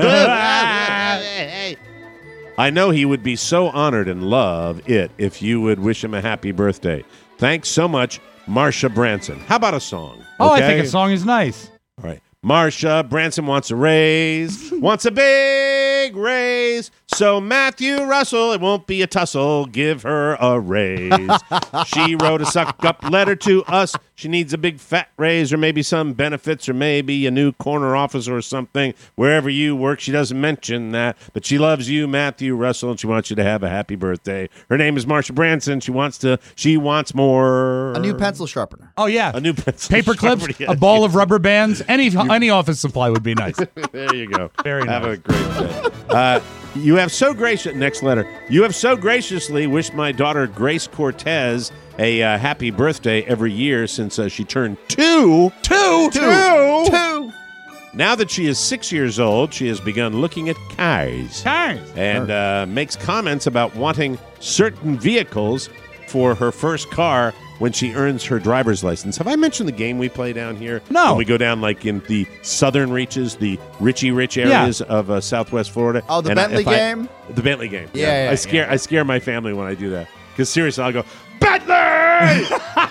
I know he would be so honored and love it if you would wish him a happy birthday. Thanks so much, Marsha Branson. How about a song? Oh, okay? I think a song is nice. All right. Marsha Branson wants a raise, wants a big raise. So Matthew Russell, it won't be a tussle, give her a raise. She wrote a suck-up letter to us. She needs a big fat raise or maybe some benefits or maybe a new corner office or something. Wherever you work, she doesn't mention that. But she loves you, Matthew Russell, and she wants you to have a happy birthday. Her name is Marsha Branson. She wants to, she wants more. A new pencil sharpener. Oh, yeah. A new pencil Paper clips, sharpener. a ball of rubber bands. Any any office supply would be nice. There you go. Very Have nice. a great day. Uh, you have so gracious. Next letter. You have so graciously wished my daughter Grace Cortez a uh, happy birthday every year since uh, she turned two. Two. Two. Two. Now that she is six years old, she has begun looking at cars. Cars. And uh, makes comments about wanting certain vehicles for her first car when she earns her driver's license. Have I mentioned the game we play down here? No. When we go down like in the southern reaches, the Richie Rich areas yeah. of uh, Southwest Florida. Oh, the and Bentley I, game? I, the Bentley game. Yeah, yeah. yeah I scare yeah. I scare my family when I do that. Because seriously, I'll go, Bentley!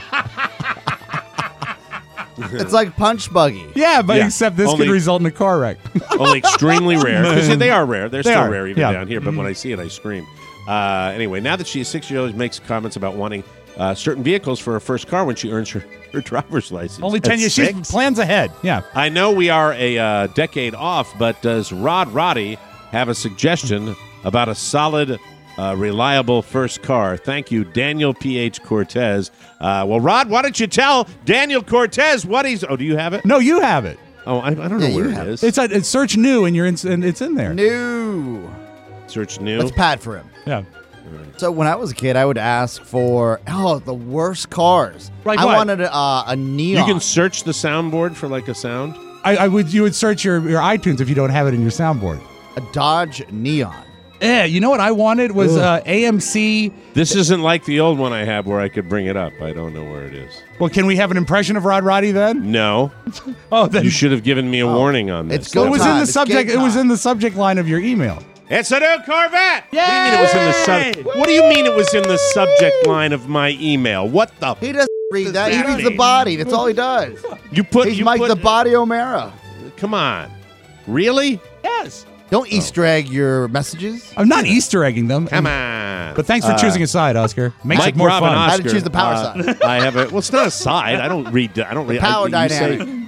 It's like Punch Buggy. Yeah, but Yeah. except this Only- could result in a car wreck. Only extremely rare. Because they are rare. They're They still are, rare even yeah. down here. But when I see it, I scream. Uh, anyway, now that she is six years old, she makes comments about wanting uh, certain vehicles for her first car when she earns her, her driver's license. Only ten At years. She six? plans ahead. Yeah. I know we are a uh, decade off, but does Rod Roddy have a suggestion about a solid, uh, reliable first car? Thank you, Daniel P H. Cortez. Uh, well, Rod, why don't you tell Daniel Cortez what he's... Oh, do you have it? No, you have it. Oh, I, I don't Yeah, know where you it have is. It's a it's search new and you're in, and it's in there. New. Search new. That's Pat for him. Yeah. So when I was a kid, I would ask for, oh, the worst cars. Like I what? wanted a, uh, a neon. You can search the soundboard for like a sound. I, I would you would search your, your iTunes if you don't have it in your soundboard. a Dodge Neon. Yeah, you know what I wanted was uh, A M C. This isn't like the old one I had where I could bring it up. I don't know where it is. Well, can we have an impression of Rod Roddy then? No. Oh, then You should have given me a warning on this. It's go it was in time. the It's subject. game It was time. in the subject line of your email. It's a new Corvette. Yay! What do you mean it was in the sub- What do you mean it was in the subject line of my email? What the? He doesn't read that. He that reads the mean? body. That's all he does. You put. He's you Mike put, the Body O'Mara. Come on. Really? Yes. Don't Easter egg your messages. I'm not Easter egging them. Come on. But thanks for Uh, choosing a side, Oscar. Makes Mike, it more Rob, and fun. I had to Oscar, choose the power uh, side. I have a. Well, it's not a side. I don't read. I don't read. power I, you dynamic. Say,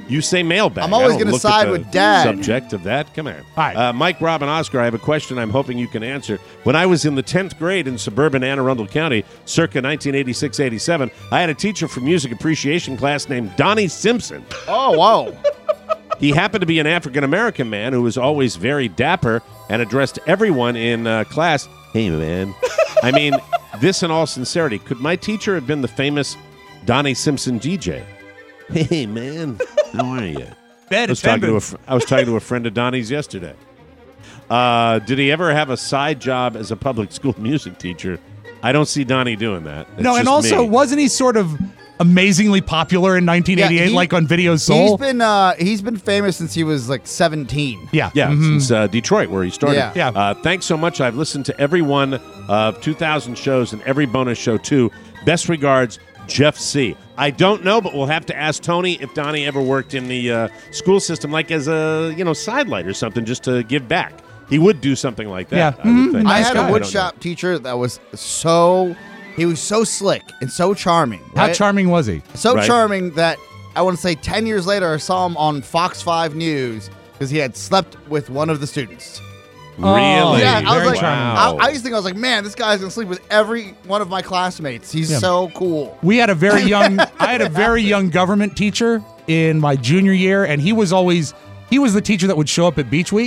You say mailbag. I'm always I don't gonna look at side the with Dad. Subject of that. Come on. Hi. Uh, Mike, Rob, and Oscar, I have a question I'm hoping you can answer. When I was in the tenth grade in suburban Anne Arundel County, circa nineteen eighty-six eighty-seven, I had a teacher for music appreciation class named Donnie Simpson. Oh, wow. He happened to be an African-American man who was always very dapper and addressed everyone in uh, class, "Hey, man." I mean, this in all sincerity, could my teacher have been the famous Donnie Simpson D J? "Hey, man, how are you?" Bad I was, talking to a, attendance. fr- I was talking to a friend of Donnie's yesterday. Uh, did he ever have a side job as a public school music teacher? I don't see Donnie doing that. It's No, and just also, me. wasn't he sort of amazingly popular in nineteen eighty-eight, Yeah, he- like on Video He's Soul? been uh, he's been famous since he was like seventeen. Yeah. Yeah, Mhm. since uh, Detroit, where he started. Yeah. Yeah. Uh, thanks so much. I've listened to every one of two thousand shows and every bonus show, too. Best regards, Jeff C. I don't know, but we'll have to ask Tony if Donnie ever worked in the uh, school system, like as a, you know, sidelight or something, just to give back. He would do something like that, Yeah. I would Mhm. think. I Nice had guy. a wood don't shop teacher that was so he was so slick and so charming. How right? charming was he? So Right. charming that I want to say ten years later I saw him on Fox five News because he had slept with one of the students. Really? Yeah, I was very like, wow. I, I used to think I was like, man, this guy's gonna sleep with every one of my classmates. He's Yeah. so cool. We had a very young I had a very young government teacher in my junior year, and he was always he was the teacher that would show up at Beach Week.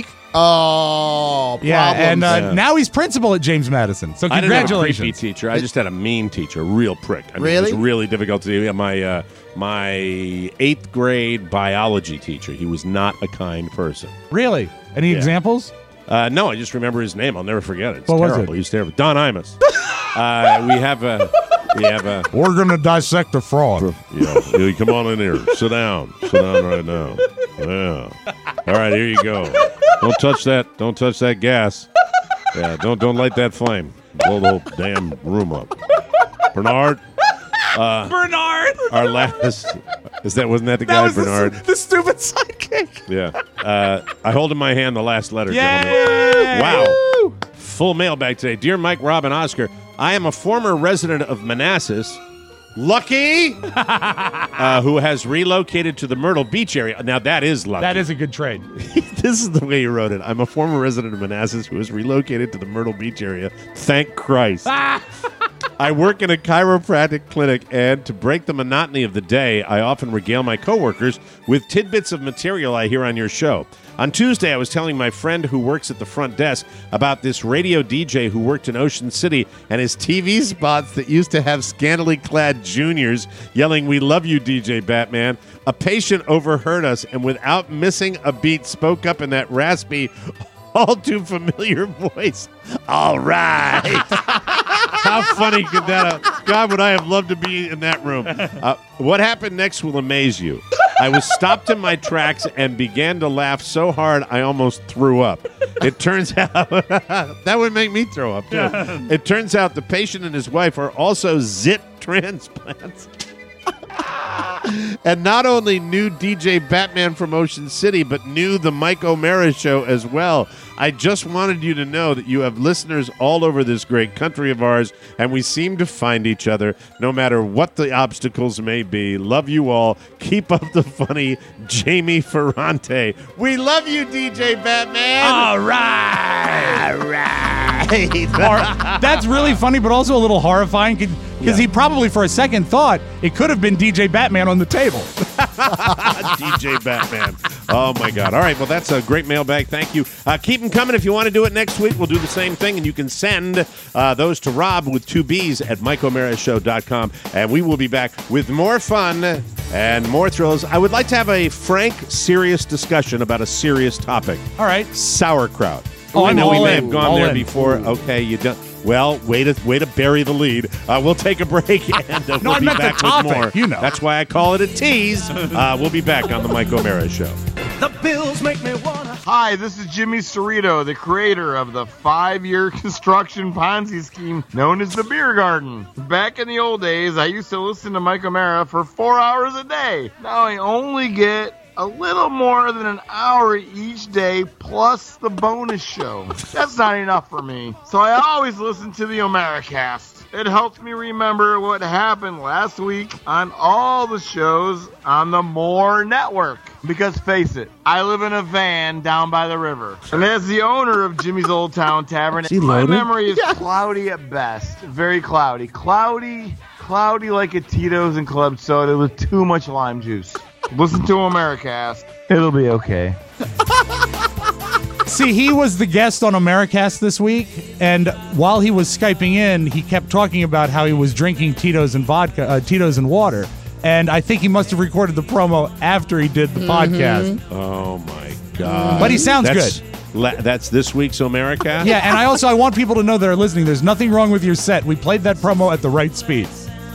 Oh, Yeah, and uh, Yeah. now he's principal at James Madison. So I didn't have a congratulations. creepy teacher. I just had a mean teacher, a real prick. I mean, Really? It was really difficult to do. Yeah, My uh, my eighth grade biology teacher. He was not a kind person. Really? Any Yeah. examples? Uh, no, I just remember his name. I'll never forget it. It's What was terrible. it? He's terrible. Don Imus. uh, we have a we have a. We're gonna dissect a frog. Yeah, you come on in here. Sit down. Sit down right now. Yeah. All right, here you go. Don't touch that. Don't touch that gas. Yeah. Don't don't light that flame. Blow the whole damn room up. Bernard. Uh, Bernard. Our last. Is that wasn't that the That guy was the, Bernard? the stupid sidekick. Yeah. Uh, I hold in my hand the last letter, gentlemen. Yay! Wow. Full mailbag today. Dear Mike, Rob, and Oscar, I am a former resident of Manassas, Lucky, uh, who has relocated to the Myrtle Beach area. Now, that is lucky. That is a good trade. This is the way you wrote it. I'm a former resident of Manassas who has relocated to the Myrtle Beach area. Thank Christ. I work in a chiropractic clinic, and to break the monotony of the day, I often regale my coworkers with tidbits of material I hear on your show. On Tuesday, I was telling my friend who works at the front desk about this radio D J who worked in Ocean City and his T V spots that used to have scantily clad juniors yelling, "We love you, D J Batman." A patient overheard us and without missing a beat spoke up in that raspy, all too familiar voice. All right. How funny could that have? God, would I have loved to be in that room. Uh, what happened next will amaze you. I was stopped in my tracks and began to laugh so hard I almost threw up. It turns out that would make me throw up, too. Yeah. It turns out the patient and his wife are also zit transplants. And not only knew D J Batman from Ocean City, but knew the Mike O'Mara show as well. I just wanted you to know that you have listeners all over this great country of ours, and we seem to find each other no matter what the obstacles may be. Love you all. Keep up the funny, Jamie Ferrante. We love you, D J Batman. All right. All right. Hor- That's really funny, but also a little horrifying because Yeah. he probably, for a second, thought it could have been D J Batman on the table. D J Batman. Oh, my God. All right. Well, that's a great mailbag. Thank you. Uh, keep them coming. If you want to do it next week, we'll do the same thing. And you can send uh, those to Rob with two B's at mike o'mara show dot com. And we will be back with more fun and more thrills. I would like to have a frank, serious discussion about a serious topic. All right. Sauerkraut. Oh, I I'm know we all may in. have gone All there in. before. Okay, you don't. Well, way to way to bury the lead. Uh, we'll take a break and uh, No, we'll I be meant the back topic, with more. you know. That's why I call it a tease. Uh, we'll be back on the Mike O'Mara Show. The bills make me wanna. Hi, this is Jimmy Cerrito, the creator of the five-year construction Ponzi scheme known as the Beer Garden. Back in the old days, I used to listen to Mike O'Mara for four hours a day. Now I only get a little more than an hour each day plus the bonus show. That's not enough for me, so I always listen to the O'Mara Cast. It helps me remember what happened last week on all the shows on the More Network. Because face it, I live in a van down by the river. And as the owner of Jimmy's Old Town Tavern, Is he my loaded? memory is cloudy at best. Very cloudy. Cloudy, cloudy like a Tito's and club soda with too much lime juice. Listen to Americast. It'll be okay. See, he was the guest on Americast this week, and while he was Skyping in, he kept talking about how he was drinking Tito's and vodka, uh, Tito's and water. And I think he must have recorded the promo after he did the podcast. Oh my God! But he sounds that's, good. La- that's this week's America. Yeah, and I also I want people to know that are listening. There's nothing wrong with your set. We played that promo at the right speed.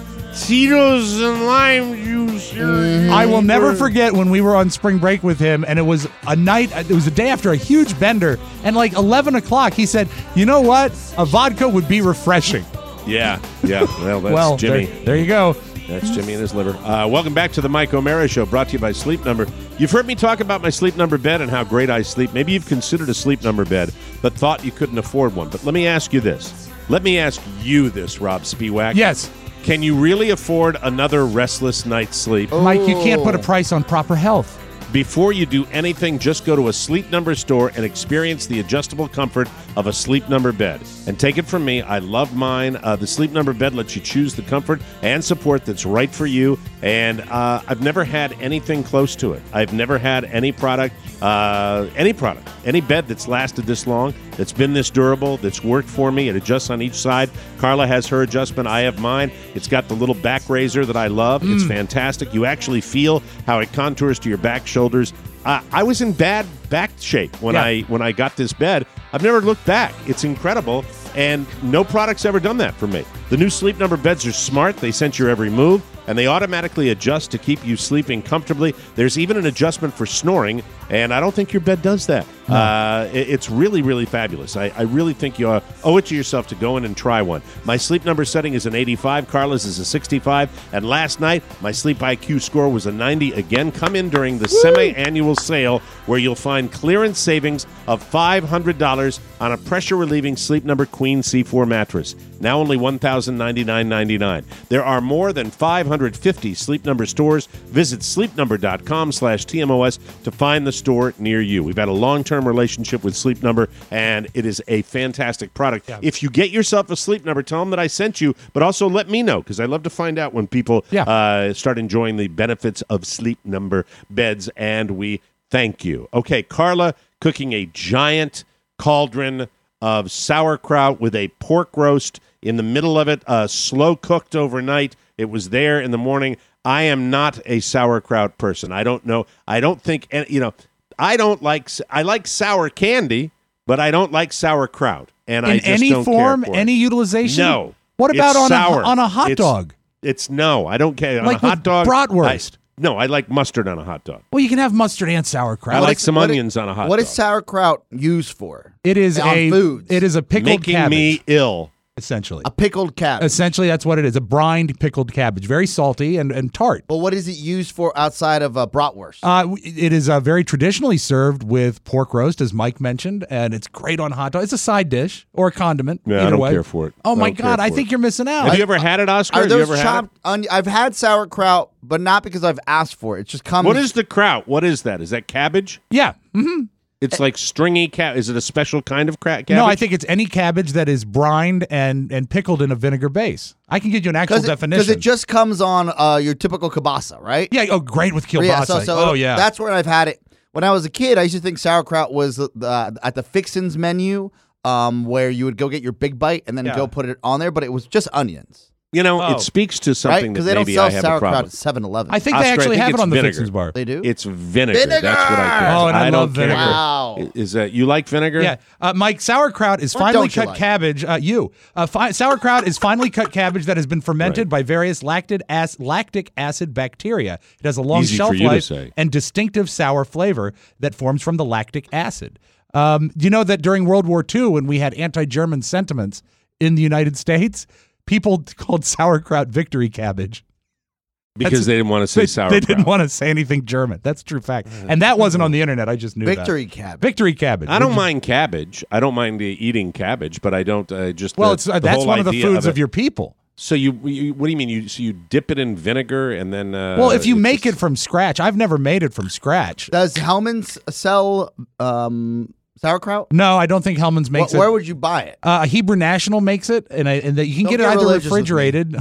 Tito's and lime juice. I will never forget when we were on spring break with him, and it was a night, it was a day after a huge bender, and like eleven o'clock, he said, you know what? A vodka would be refreshing. Yeah, yeah. Well, that's well, Jimmy. There, there you go. That's Jimmy and his liver. Uh, welcome back to the Mike O'Mara Show, brought to you by Sleep Number. You've heard me talk about my Sleep Number bed and how great I sleep. Maybe you've considered a Sleep Number bed, but thought you couldn't afford one. But let me ask you this. Let me ask you this, Rob Spiewak. Yes. Can you really afford another restless night's sleep? Mike, you can't put a price on proper health. Before you do anything, just go to a Sleep Number store and experience the adjustable comfort of a Sleep Number bed. And take it from me, I love mine. Uh, the Sleep Number bed lets you choose the comfort and support that's right for you. And uh, I've never had anything close to it. I've never had any product, uh, any product, any bed that's lasted this long, that's been this durable, that's worked for me. It adjusts on each side. Carla has her adjustment. I have mine. It's got the little back raiser that I love. Mm. It's fantastic. You actually feel how it contours to your back, shoulders. Uh, I was in bad back shape when Yeah. I when I got this bed. I've never looked back. It's incredible, and no product's ever done that for me. The new Sleep Number beds are smart. They sense your every move, and they automatically adjust to keep you sleeping comfortably. There's even an adjustment for snoring, and I don't think your bed does that. No. Uh, it, it's really, really fabulous. I, I really think you owe it to yourself to go in and try one. My Sleep Number setting is an eighty-five. Carla's is a sixty-five. And last night, my Sleep I Q score was a ninety. Again, come in during the Woo! semi-annual sale where you'll find clearance savings of five hundred dollars on a pressure-relieving Sleep Number Queen C four mattress. Now only one thousand ninety-nine ninety-nine. There are more than five hundred fifty Sleep Number stores. Visit sleep number dot com slash T M O S to find the store near you. We've had a long-term relationship with Sleep Number, and it is a fantastic product. Yeah. If you get yourself a Sleep Number, tell them that I sent you, but also let me know, because I love to find out when people yeah. uh, start enjoying the benefits of Sleep Number beds, and we thank you. Okay, Carla cooking a giant cauldron of sauerkraut with a pork roast in the middle of it, uh, slow cooked overnight. It was there in the morning. I am not a sauerkraut person. I don't know. I don't think, you know, I don't like, I like sour candy, but I don't like sauerkraut. And in I just any don't form, care for it. any utilization? No. What about on sour. a, on a hot it's, dog? It's no, I don't care. On like a hot with dog. bratwurst. I, no, I like mustard on a hot dog. Well, you can have mustard and sauerkraut. I like is, some what onions is, on a hot what dog. What is sauerkraut used for? It is on a foods. It is a pickled Making cabbage. me ill. Essentially. A pickled cabbage. Essentially, that's what it is. A brined pickled cabbage. Very salty and, and tart. But what is it used for outside of uh, bratwurst? Uh, it is uh, very traditionally served with pork roast, as Mike mentioned, and it's great on hot dog. It's a side dish or a condiment. Yeah, either I don't way. care for it. Oh, I my don't God. care I for think it. you're missing out. Have you ever had it, Oscar? Are Have you those ever had chopped it? onion? I've had sauerkraut, but not because I've asked for it. It just comes. What is the kraut? What is that? Is that cabbage? Yeah. Mm-hmm. It's like stringy cabbage. Is it a special kind of cra- cabbage? No, I think it's any cabbage that is brined and, and pickled in a vinegar base. I can give you an actual Cause it, definition. Because it just comes on uh, your typical kielbasa, right? Yeah, oh, great with kielbasa. Yeah, so, so oh, yeah. That's where I've had it. When I was a kid, I used to think sauerkraut was the, the, at the Fixins menu, um, where you would go get your big bite and then Yeah. go put it on there, but it was just onions. You know, Oh. it speaks to Right? something Because that they don't maybe sell I have a sauerkraut problem. at seven eleven. I think Oscar, they I actually think have it it's on the vinegar. Fixins bar. They do? It's vinegar. Vinegar! That's what I think. Oh, and I don't love care. vinegar. Wow. Is that you like vinegar? Yeah, uh, Mike, sauerkraut is Or finely don't you cut like? cabbage. Uh, you, uh, fi- sauerkraut is finely cut cabbage that has been fermented Right. by various lactic, ac- lactic acid bacteria. It has a long Easy shelf for you to life say. and distinctive sour flavor that forms from the lactic acid. Um, you know that during World War Two, when we had anti-German sentiments in the United States, people called sauerkraut victory cabbage. Because That's- they didn't want to say they, sauerkraut. They didn't want to say anything German. That's a true fact. And that wasn't on the internet. I just knew Victory that. cabbage. Victory cabbage. I don't Would you- mind cabbage. I don't mind uh, eating cabbage, but I don't uh, just. Well, the, it's uh, the that's whole one of the idea foods it. of your people. So you, you, what do you mean? You so you dip it in vinegar and then. Uh, Well, if you it's make just- it from scratch, I've never made it from scratch. Does Hellman's sell um, sauerkraut? No, I don't think Hellman's makes Wh- it. Where would you buy it? Uh, Hebrew National makes it, and, I, and the, you can Don't get it get either religious with me. refrigerated.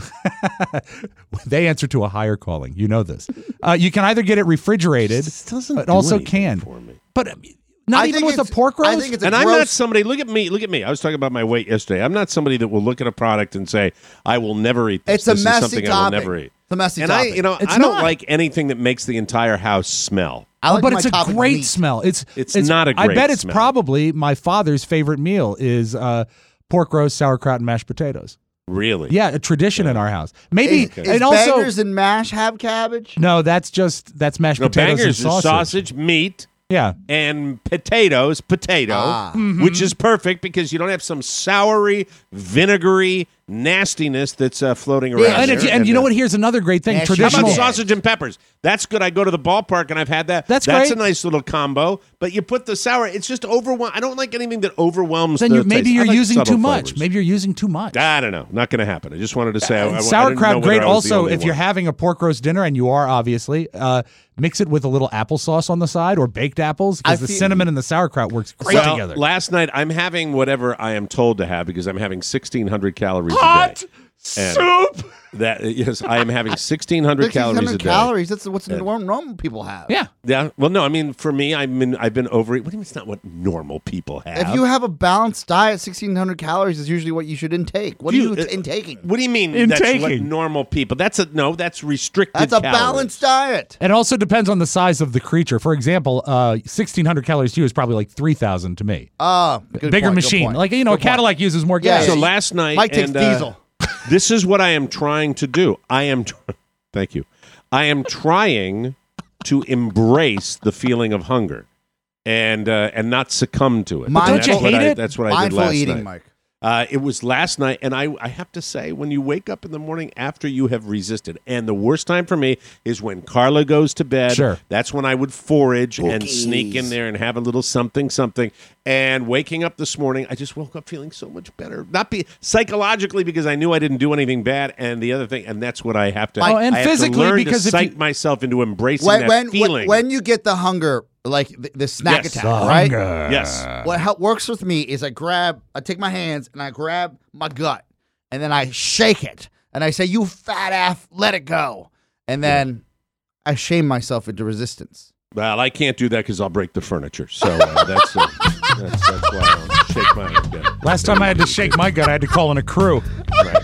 They answer to a higher calling. You know this. Uh, you can either get it refrigerated, doesn't but do also anything canned. for me. But uh, not I even think with a it's- pork roast. I think it's a And I'm not gross- somebody. Look at me. Look at me. I was talking about my weight yesterday. I'm not somebody that will look at a product and say, "I will never eat this." It's a this messy is something I will topping. never eat. It's a messy and I, topping. you know, It's I don't not. like anything that makes the entire house smell. I Oh, like but my it's a topping great meat. smell. It's It's not a I great bet it's smell. probably my father's favorite meal is uh, pork roast, sauerkraut, and mashed potatoes. Really? Yeah, a tradition in our house. Maybe Is, is and also bangers and mash have cabbage? no, that's just that's mashed No, potatoes bangers and is sausage. sausage, meat, Yeah, and potatoes, potato, Ah. which is perfect because you don't have some soury, vinegary nastiness that's uh, floating around. and, there. if you, and you uh, know what? Here's another great thing. Mashed How Traditional. about sausage and peppers? That's good. I go to the ballpark and I've had that. That's That's great. a nice little combo. But you put the sour. It's just overwhelm. I don't like anything that overwhelms. Then the you're, maybe taste. I you're like using subtle too much. flavors. Maybe you're using too much. I don't know. Not going to happen. I just wanted to say. I, I, I didn't know Sauerkraut, whether great. I was the Also, only if you're one. having a pork roast dinner, and you are obviously, uh, mix it with a little applesauce on the side or baked apples because I the feel- cinnamon and the sauerkraut works great well, together. last night I'm having whatever I am told to have because I'm having sixteen hundred calories Hot a day. And soup. That yes, I am having sixteen hundred calories a day. calories. That's what's normal, normal people have. Yeah. Yeah. Well, no, I mean for me, I've been I've been over. What do you mean it's not what normal people have? If you have a balanced diet, sixteen hundred calories is usually what you should intake. What Do are you- you, uh, intaking? What do you mean? That's what Intaking. normal people. That's a no. That's restricted. That's a calories. balanced diet. It also depends on the size of the creature. For example, uh, sixteen hundred calories to you is probably like three thousand to me. Oh, good Bigger point, good machine. point. Like, you know, Good a Cadillac uses more Yeah, gas. So yeah. last night, Mike takes and, uh, diesel. this is what I am trying to do. I am. Tr- Thank you. I am trying to embrace the feeling of hunger, and uh, and not succumb to it. But And don't you that's what hate I, it? That's what I did Mindful last eating, night. Mike. Uh, it was last night, and I, I have to say, when you wake up in the morning after you have resisted, and the worst time for me is when Carla goes to bed. Sure. That's when I would forage and Cookies. sneak in there and have a little something, something. And waking up this morning, I just woke up feeling so much better. Not be psychologically because I knew I didn't do anything bad, and the other thing, and that's what I have to. Oh, and I have to physically, learn because to if psych you- myself into embracing When that when, feeling. when when you get the hunger, like the, the snack Yes. attack, The right? Hunger. yes. What how, works with me is I grab, I take my hands and I grab my gut, and then I shake it, and I say, "You fat ass, let it go," and then I shame myself into resistance. Well, I can't do that because I'll break the furniture. So uh, that's, uh, that's that's why I don't shake my gut. Last time I had to shake my gut, I had to call in a crew. Right.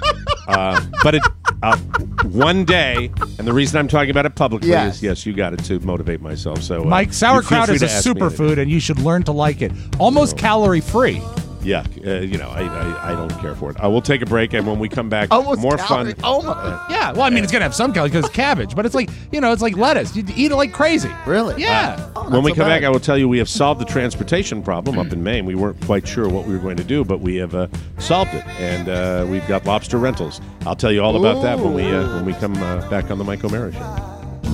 Uh, but it uh, one day, and the reason I'm talking about it publicly Yes. is yes, you got it to motivate myself. So, uh, Mike, you feel sauerkraut free is to a ask me superfood, and you should learn to like it. Almost calorie free. anything. Yeah, uh, you know, I, I I don't care for it. I will take a break, and when we come back, Almost more calorie- fun. Almost. Yeah, well, I mean, it's gonna have some calories because it's cabbage, but it's like, you know, it's like lettuce. You eat it like crazy. Really? Yeah. Oh, When not we so come bad. back, I will tell you we have solved the transportation problem up in Maine. We weren't quite sure what we were going to do, but we have uh, solved it, and uh, we've got lobster rentals. I'll tell you all about that when we uh, when we come uh, back on the Mike O'Mara Show.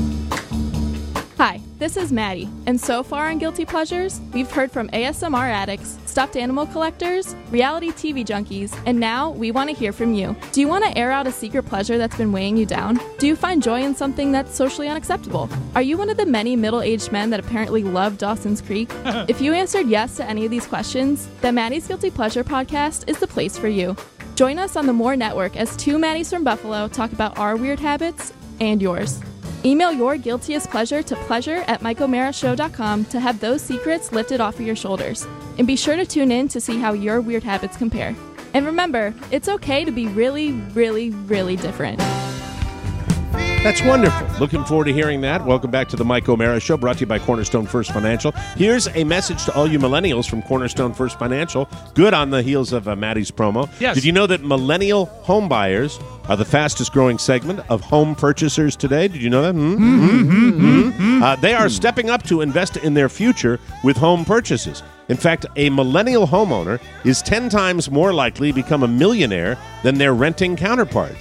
Hi, this is Maddie, and so far on Guilty Pleasures, we've heard from A S M R addicts, stuffed animal collectors, reality T V junkies, and now we want to hear from you. Do you want to air out a secret pleasure that's been weighing you down? Do you find joy in something that's socially unacceptable? Are you one of the many middle-aged men that apparently love Dawson's Creek? If you answered yes to any of these questions, then Maddie's Guilty Pleasure podcast is the place for you. Join us on the More Network as two Maddies from Buffalo talk about our weird habits and yours. Email your guiltiest pleasure to pleasure at mike o'mara show dot com to have those secrets lifted off of your shoulders. And be sure to tune in to see how your weird habits compare. And remember, it's okay to be really, really, really different. That's wonderful. Looking forward to hearing that. Welcome back to the Mike O'Mara Show, brought to you by Cornerstone First Financial. Here's a message to all you millennials from Cornerstone First Financial. Good on the heels of uh, Maddie's promo. Yes. Did you know that millennial home buyers are the fastest growing segment of home purchasers today? Did you know that? Hmm? Hmm? Hmm? Uh, they are stepping up to invest in their future with home purchases. In fact, a millennial homeowner is ten times more likely to become a millionaire than their renting counterparts.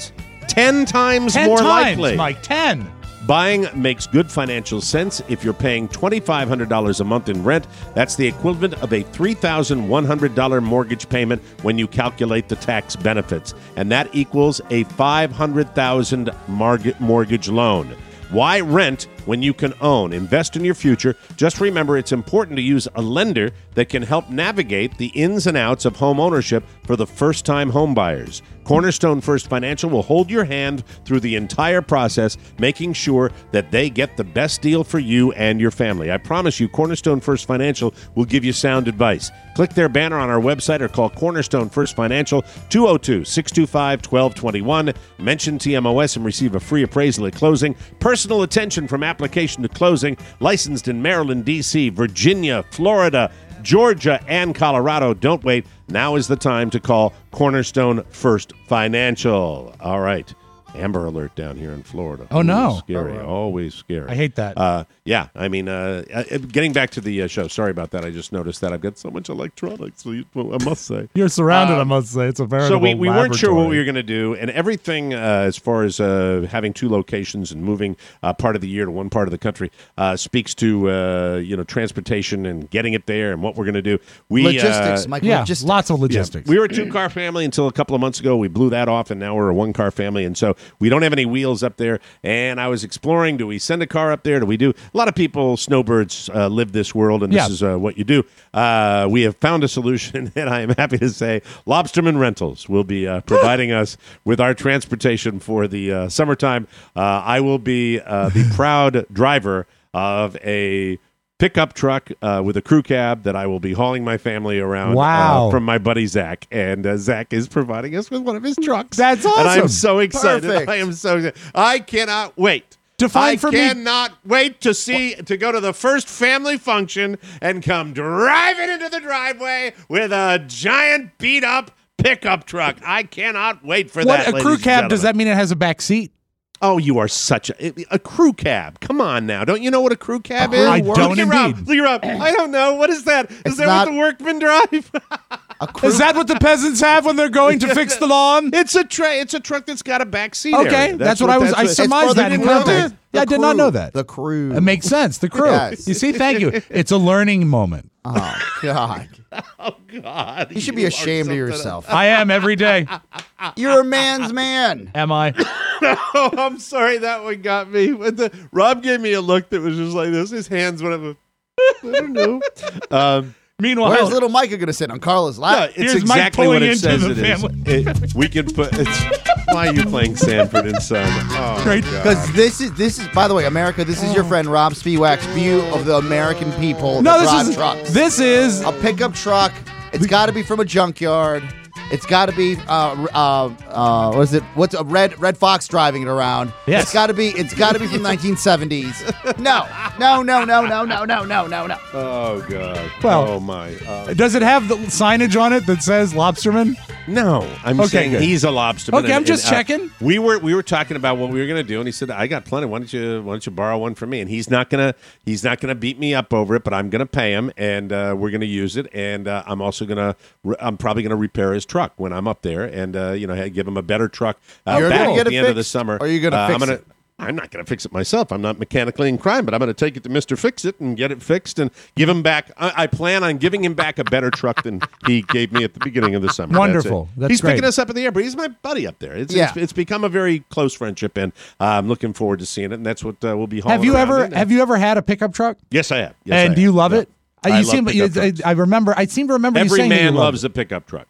ten times Ten more times, likely. Mike. Ten. Buying makes good financial sense if you're paying twenty-five hundred dollars a month in rent. That's the equivalent of a three thousand one hundred dollars mortgage payment when you calculate the tax benefits. And that equals a five hundred thousand dollars mortgage loan. Why rent when you can own? Invest in your future. Just remember, it's important to use a lender that can help navigate the ins and outs of home ownership for the first-time home buyers. Cornerstone First Financial will hold your hand through the entire process, making sure that they get the best deal for you and your family. I promise you, Cornerstone First Financial will give you sound advice. Click their banner on our website or call Cornerstone First Financial, two oh two, six two five, one two two one. Mention T M O S and receive a free appraisal at closing. Personal attention from application to closing. Licensed in Maryland, D C, Virginia, Florida, Georgia, and Colorado. Don't wait. Now is the time to call Cornerstone First Financial. All right. Amber alert down here in Florida. Oh, no. Always scary. Oh, wow. Always scary. I hate that. Uh, yeah. I mean, uh, uh, getting back to the uh, show. Sorry about that. I just noticed that I've got so much electronics, I must say. You're surrounded, Um, I must say. It's a veritable So we, we weren't sure what laboratory. we were going to do, and everything uh, as far as uh, having two locations and moving uh, part of the year to one part of the country uh, speaks to uh, you know transportation and getting it there and what we're going to do. We Logistics, uh, Mike. Yeah, Logistics. lots of yeah. logistics. We were a two-car family until a couple of months ago. We blew that off, and now we're a one-car family. And so we don't have any wheels up there. And I was exploring, do we send a car up there? Do we do? A lot of people, snowbirds, uh, live this world, and this Yeah. is uh, what you do. Uh, we have found a solution, and I am happy to say Lobsterman Rentals will be uh, providing us with our transportation for the uh, summertime. Uh, I will be uh, the proud driver of a pickup truck uh, with a crew cab that I will be hauling my family around Wow. uh, from my buddy Zach. And uh, Zach is providing us with one of his trucks. That's And I'm awesome. so excited. Perfect. I am so excited. I cannot wait. Define I for me- cannot wait to see to go to the first family function and come driving into the driveway with a giant beat up pickup truck. I cannot wait for What, that. a ladies crew and cab, does gentlemen. that mean it has a back seat? Oh, you are such a a crew cab. Come on now. Don't you know what a crew cab Uh, is? I Look don't at Rob. indeed. Look at Rob. I don't know. What is that? Is It's that not- what the workmen drive? A crew- Is that what the peasants have when they're going to fix the lawn? It's a tra- It's a truck that's got a back seat. Okay, area. that's, what I was. I that's surmised for the that in crew. context. The Yeah, I did not crew. know that. The crew. It makes sense. The crew. Yes. You see, thank you. It's a learning moment. Oh, God. Oh God! You should be are ashamed of something yourself. I am every day. You're a man's man. Am I? Oh, I'm sorry that one got me. But the, Rob gave me a look that was just like this. His hands went up. I don't know. Um, Meanwhile, Where's little Micah going to sit on Carla's no, lap? it's Here's Mike exactly what pulling it into says the it is. family. It- we can put. It's, why are you playing Sanford and Son? Oh, Great. God. Because this is this is by the way, America. This is your friend Rob Spiewak's view of the American people no, that drive this is trucks. this is A pickup truck. It's got to be from a junkyard. It's got to be uh uh uh what is it? What's a red Red Fox driving it around? Yes. It's got to be it's got to be from nineteen seventies. No, no, no, no, no, no, no, no, no, no. Oh God. Well- oh my. Uh, Does it have the signage on it that says Lobsterman? No, I'm Okay, saying good. he's a lobsterman. Okay, I'm just uh, checking. we were we were talking about what we were going to do, and he said, "I got plenty. Why don't you why don't you borrow one from me?" And he's not gonna he's not gonna beat me up over it, but I'm gonna pay him, and uh, we're gonna use it, and uh, I'm also gonna re- I'm probably gonna repair his truck when I'm up there, and uh, you know give him a better truck uh, You're back gonna at get the it end of the fixed, summer. or are you gonna uh, fix I'm gonna, it? I'm not going to fix it myself. I'm not mechanically inclined, but I'm going to take it to Mister Fix It and get it fixed and give him back. I, I plan on giving him back a better truck than he gave me at the beginning of the summer. Wonderful. That's it. That's he's great. picking us up in the air, but he's my buddy up there. It's, Yeah. it's, it's become a very close friendship, and uh, I'm looking forward to seeing it. And that's what uh, we'll be hauling Have you around ever in. have you ever had a pickup truck? Yes, I have. Yes, I and have. do you love Yeah. it? Uh, I you love seem. pickup You, trucks. I, I remember. I seem to remember you Every saying that man you loved loves it. a pickup truck.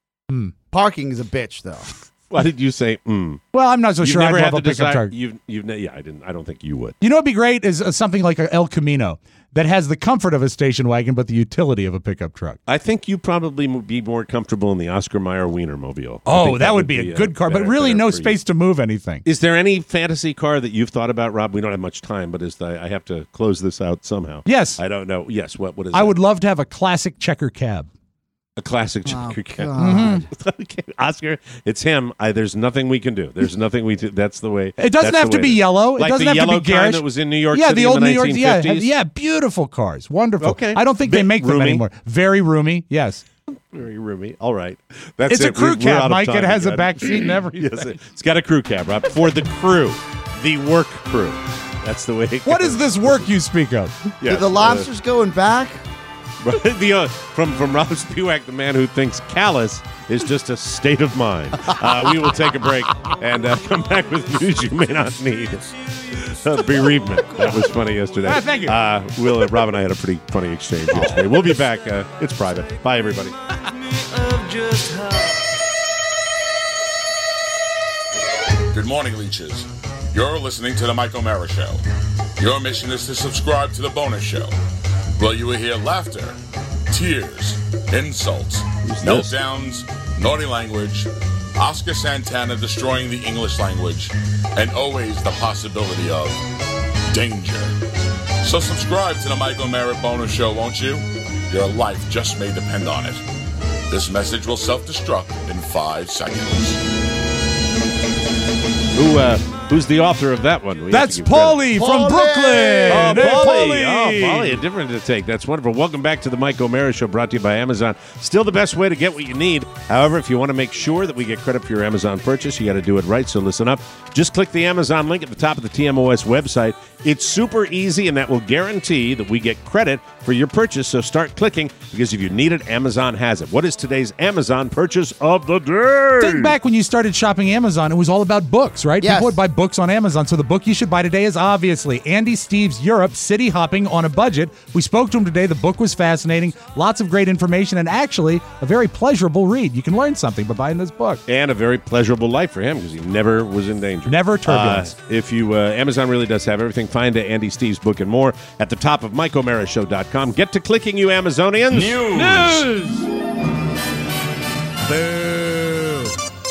Parking is a bitch, though. Why did you say? Mm? Well, I'm not so You've sure. never I'd had love the a pickup desire. truck. You've, you've, ne- yeah, I didn't. I don't think you would. You know, what'd be great is uh, something like a El Camino that has the comfort of a station wagon, but the utility of a pickup truck. I think you probably would be more comfortable in the Oscar Mayer Wienermobile. I Oh, think that, would be a good car, but better- really better no for you. space to move anything. Is there any fantasy car that you've thought about, Rob? We don't have much time, but is the, I have to close this out somehow. Yes. I don't know. Yes. What? What is? I that? would love to have a classic checker cab. A classic Oh, checker cab. Mm-hmm. Okay, Oscar, it's him. I, there's nothing we can do. There's nothing we do. That's the way. It doesn't that's have the to way be is. yellow. It Like doesn't the have yellow to be kind garish. that was in New York yeah, City the old in the New York. Yeah, nineteen fifties. yeah, beautiful cars, wonderful. Okay. I don't think Bit they make them roomy. anymore. Very roomy. Yes. Very roomy. All right. That's It's it. a crew We're- we're out cab, of Mike. time It has a again. back seat and everything. Yes, it- it's got a crew cab, Rob. For the crew. The work crew. That's the way it What goes. is this work you speak of? Yes, Did the uh, lobsters going back? the, uh, from, from Rob Spewak, the man who thinks callous is just a state of mind. Uh, we will take a break and uh, come back with news you may not need. Uh, bereavement. That was funny yesterday. Ah, thank you. Uh, Will, uh, Rob and I had a pretty funny exchange yesterday. We'll be back. Uh, it's private. Bye, everybody. Good morning, leeches. You're listening to The Mike O'Mara Show. Your mission is to subscribe to the bonus show, where you will hear laughter, tears, insults, meltdowns, naughty language, Oscar Santana destroying the English language, and always the possibility of danger. So subscribe to the Mike O'Mara bonus show, won't you? Your life just may depend on it. This message will self-destruct in five seconds. Who, uh, who's the author of that one? We have That's to give credit. Paulie from Brooklyn. Oh, Hey, Paulie. Paulie. Oh, Paulie, a different take. That's wonderful. Welcome back to the Mike O'Mara Show, brought to you by Amazon. Still the best way to get what you need. However, if you want to make sure that we get credit for your Amazon purchase, you got to do it right, so listen up. Just click the Amazon link at the top of the T M O S website. It's super easy, and that will guarantee that we get credit for your purchase, so start clicking, because if you need it, Amazon has it. What is today's Amazon purchase of the day? Think back when you started shopping Amazon, it was all about books, right? Yes. People would buy books on Amazon. So the book you should buy today is obviously Andy Steve's Europe, City Hopping on a Budget. We spoke to him today. The book was fascinating. Lots of great information and actually a very pleasurable read. You can learn something by buying this book. And a very pleasurable life for him, because he never was in danger. Never turbulence. Uh, if you, uh, Amazon really does have everything. Find Andy Steve's book and more at the top of Mike O'Mara Show dot com. Get to clicking, you Amazonians. News. News. Boo.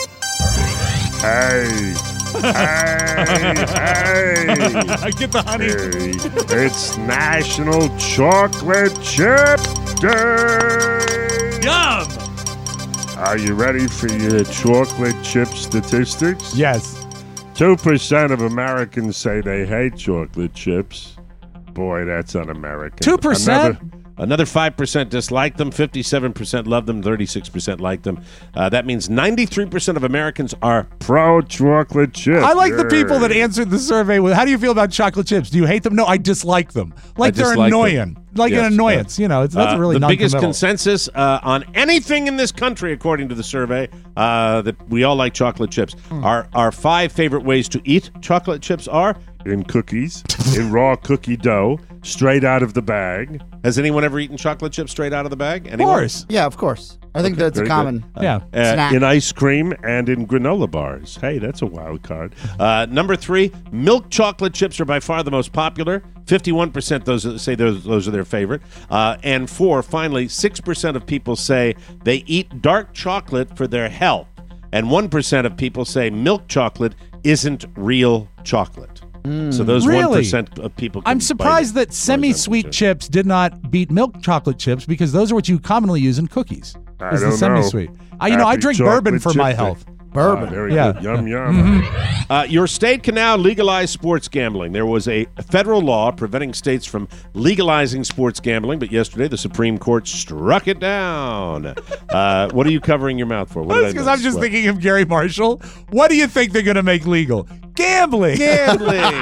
Hey. Hey, hey. Get the honey. Hey, it's National Chocolate Chip Day. Yum. Are you ready for your chocolate chip statistics? Yes. two percent of Americans say they hate chocolate chips. Boy, that's un-American. two percent? Another- Another five percent dislike them, fifty-seven percent love them, thirty-six percent like them. Uh, that means ninety-three percent of Americans are pro-chocolate chip. I like the people that answered the survey with, how do you feel about chocolate chips? Do you hate them? No, I dislike them. Like I they're dislike annoying. them. Like Yes, an annoyance. uh, you know, it's that's uh, really the biggest non-committal. consensus uh, on anything in this country, according to the survey, uh, that we all like chocolate chips. Hmm. Our our five favorite ways to eat chocolate chips are in cookies, in raw cookie dough, straight out of the bag. Has anyone ever eaten chocolate chips straight out of the bag? Of Anyone? course. Yeah, of course. I think that's a very common. good. Yeah. Uh, Snack. In ice cream and in granola bars. Hey, that's a wild card. Uh, number three, milk chocolate chips are by far the most popular. fifty-one percent those say those, those are their favorite. Uh, and four, finally, six percent of people say they eat dark chocolate for their health. And one percent of people say milk chocolate isn't real chocolate. So those Really? one percent of people can I'm bite surprised it. that semi-sweet chips did not beat milk chocolate chips because those are what you commonly use in cookies. I is don't the semi-sweet. know. Uh, you know, I Happy drink chocolate bourbon for chip my day. health. Bourbon. Ah, very Yeah. good. Yum, yum. Uh, your state can now legalize sports gambling. There was a federal law preventing states from legalizing sports gambling, but yesterday the Supreme Court struck it down. Uh, what are you covering your mouth for? What did I Because I'm miss? just What? thinking of Gary Marshall. What do you think they're going to make legal? Gambling. Gambling.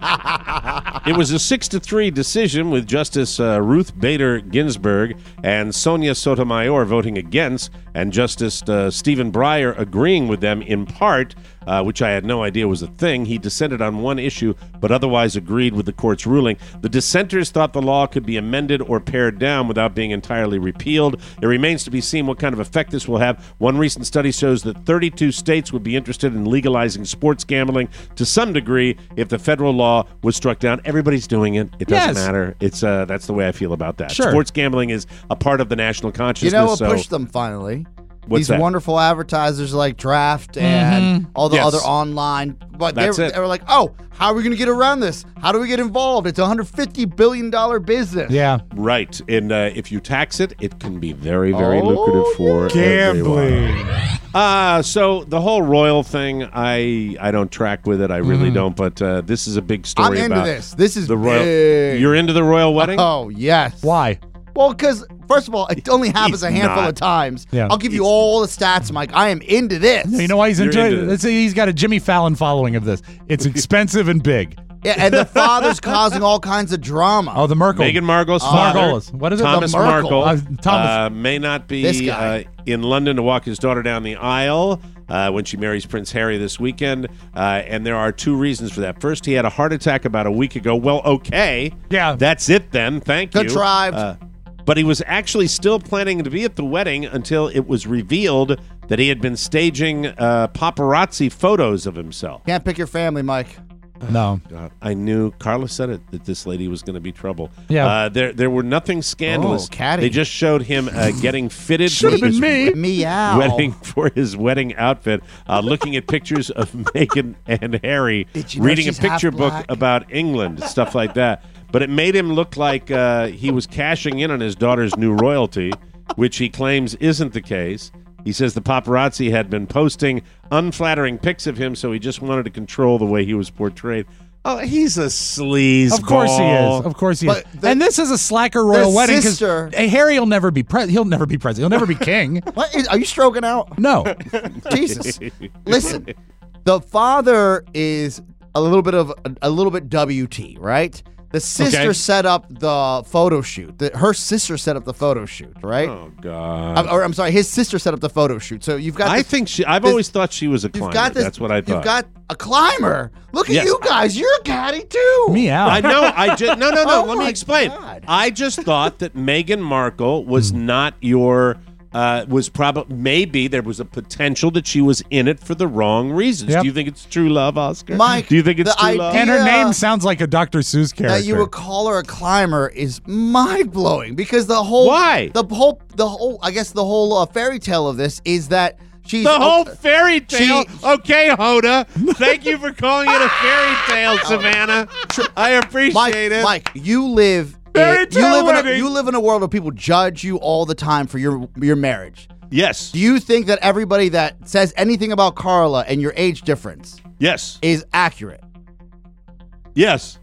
It was a six to three decision with Justice uh, Ruth Bader Ginsburg and Sonia Sotomayor voting against, and Justice uh, Stephen Breyer agreeing with them in part, uh, which I had no idea was a thing. He dissented on one issue, but otherwise agreed with the court's ruling. The dissenters thought the law could be amended or pared down without being entirely repealed. It remains to be seen what kind of effect this will have. One recent study shows that thirty-two states would be interested in legalizing sports gambling to some degree if the federal law was struck down. Everybody's doing it. It doesn't Yes. matter. It's uh, that's the way I feel about that. Sure. Sports gambling is a part of the national You consciousness. know what so pushed them finally? What's These that? wonderful advertisers like Draft and all the Yes. other online. But they That's were, it. they were like, oh, how are we going to get around this? How do we get involved? It's a one hundred fifty billion dollars business. Yeah. Right. And uh, if you tax it, it can be very, very Oh, lucrative for Gambling. everyone. Uh, so the whole royal thing, I I don't track with it. I really don't. But uh, this is a big story I'm into about this. This is the royal. big. You're into the royal wedding? Oh, yes. Why? Well, because first of all, it only happens He's a handful not. of times. Yeah. I'll give you all the stats, Mike. I am into this. You know why he's You're into into it? this. It's- He's got a Jimmy Fallon following of this. It's expensive and big. Yeah, and the father's causing all kinds of drama. Oh, the Merkel. Meghan Markle's Oh. father, Margolis. What is it? Thomas The Merkel. Markle, Uh, Thomas. uh, may not This be guy. uh, in London to walk his daughter down the aisle uh, when she marries Prince Harry this weekend. Uh, and there are two reasons for that. First, he had a heart attack about a week ago. Well, okay. Yeah. That's it then. Thank you. Contrived. Uh, but he was actually still planning to be at the wedding until it was revealed that he had been staging uh, paparazzi photos of himself. Can't pick your family, Mike. No. God, I knew Carla said it that this lady was going to be trouble. Yeah. uh, there there were nothing scandalous. Oh, catty. They just showed him uh, getting fitted Should've for his been me. Meow. wedding for his wedding outfit. Uh, looking at pictures of Meghan and Harry, Did you know reading a she's half picture book black? about England, stuff like that. But it made him look like uh, he was cashing in on his daughter's new royalty, which he claims isn't the case. He says the paparazzi had been posting unflattering pics of him, so he just wanted to control the way he was portrayed. Oh, he's a sleaze. Of course he is. Of course he But is. the- and this is a slacker royal the wedding sister- Harry will never be pre- he'll never be president. He'll never be king. What is, are you stroking out? No. Jesus. Listen, the father is a little bit of a, a little bit W T, right? The sister Okay. set up the photo shoot. The, her sister set up the photo shoot, right? Oh God. I'm, or I'm sorry, his sister set up the photo shoot. So you've got. I this- think she. I've this- always thought she was a You've climber. got this. That's what I thought. You've got a climber. Look at Yes. you guys. You're a caddy too. Meow. I know. I just no, no, no. Oh Let me my explain. God. I just thought that Meghan Markle was not your. Uh, was probably maybe there was a potential that she was in it for the wrong reasons. Yep. Do you think it's true love, Oscar? Mike, do you think it's the true love? And her Yeah. name sounds like a Doctor Seuss character. That you would call her a climber is mind blowing because the whole Why? the whole the whole I guess the whole uh, fairy tale of this is that she's The whole oh, fairy tale. she- Okay, Hoda. Thank you for calling it a fairy tale, Savannah. I appreciate Mike, it. Mike, you live Fairy in, you tale live in a, wedding. you live in a world where people judge you all the time for your your marriage. Yes. Do you think that everybody that says anything about Carla and your age difference Yes. is accurate? Yes.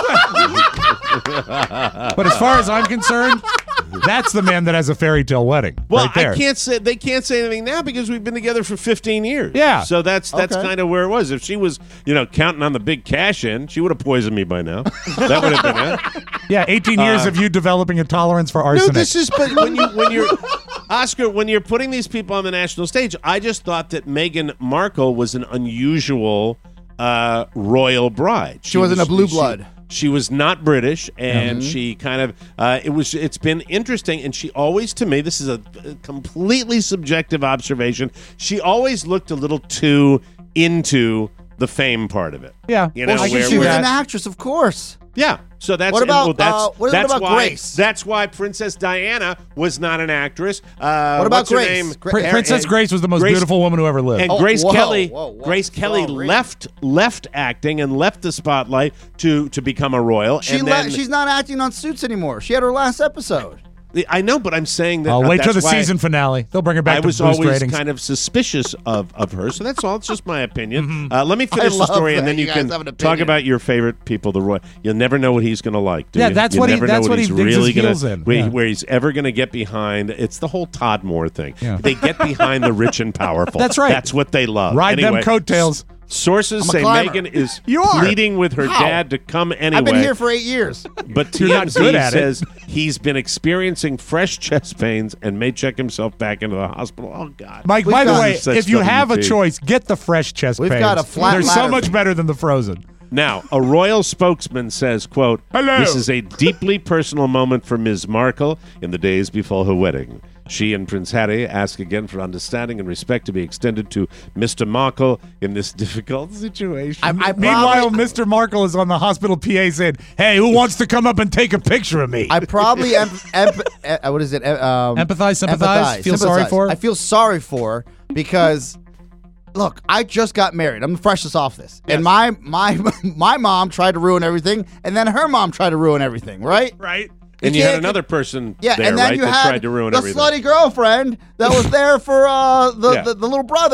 But as far as I'm concerned, that's the man that has a fairy tale wedding. Well, right there. I can't say they can't say anything now because we've been together for fifteen years. Yeah. So that's that's Okay. kind of where it was. If she was, you know, counting on the big cash in, she would have poisoned me by now. That would have been it. Yeah, eighteen years Uh, of you developing a tolerance for No, arsenic. this is but when you when you're Oscar, when you're putting these people on the national stage, I just thought that Meghan Markle was an unusual uh, royal bride. She wasn't was- a blue she- blood. She was not British, and Mhm. she kind of uh, it was. It's been interesting, and she always, to me, this is a, a completely subjective observation. She always looked a little too into the fame part of it. Yeah. You know, Well, she, where- she was where- an actress, of course. yeah. So that's What and, about, well, that's, uh, what that's about why, Grace? That's why Princess Diana was not an actress. Uh, What about what's her Grace? name? Gra- Prin- Princess Uh, Grace was the most Grace- beautiful woman who ever lived. And Oh, Grace whoa, Kelly, whoa, whoa, Grace Kelly sorry. left left acting and left the spotlight to to become a royal. She and le- then, she's not acting on Suits anymore. She had her last episode. I know, but I'm saying that. I'll uh, wait till that's the why season finale. They'll bring her back I to was boost always ratings. kind of suspicious of, of her, so that's all. It's just my opinion. Uh, let me finish the love story, and that then you you can guys have an talk opinion. about your favorite people. The royal. You'll never know what he's going to like. Do Yeah, you? that's You what he- never know that's what he he's digs his really gonna, heels in. Where, Yeah. where he's ever going to get behind. It's the whole Todd Moore thing. Yeah. They get behind the rich and powerful. That's right. That's what they love. Ride them anyway, coattails. Sources I'm a say climber. Megan is You are. pleading with her How? dad to come anyway. I've been here for eight years. But You're not T M Z good at it. says he's been experiencing fresh chest pains and may check himself back into the hospital. Oh, God. Mike, We've by the got- way, Such if you have a W T. choice, get the fresh chest We've pains. got a flat They're so ladder. much better than the frozen. Now, a royal spokesman says, quote, Hello. "This is a deeply personal moment for Miz Markle in the days before her wedding. She and Prince Harry ask again for understanding and respect to be extended to Mister Markle in this difficult situation." I, I Meanwhile, probably, Mister Markle is on the hospital P A saying, "Hey, who wants to come up and take a picture of me?" I probably em- em- uh, what is it? Um, Empathize, sympathize, feel sorry for her? I feel sorry for her because look, I just got married. I'm the freshest off this, and my my my mom tried to ruin everything, and then her mom tried to ruin everything. Right? right. and you had can't- another person Yeah, there, and then right, you that had tried to ruin the everything. slutty girlfriend that was there for uh, the, Yeah. the the little brother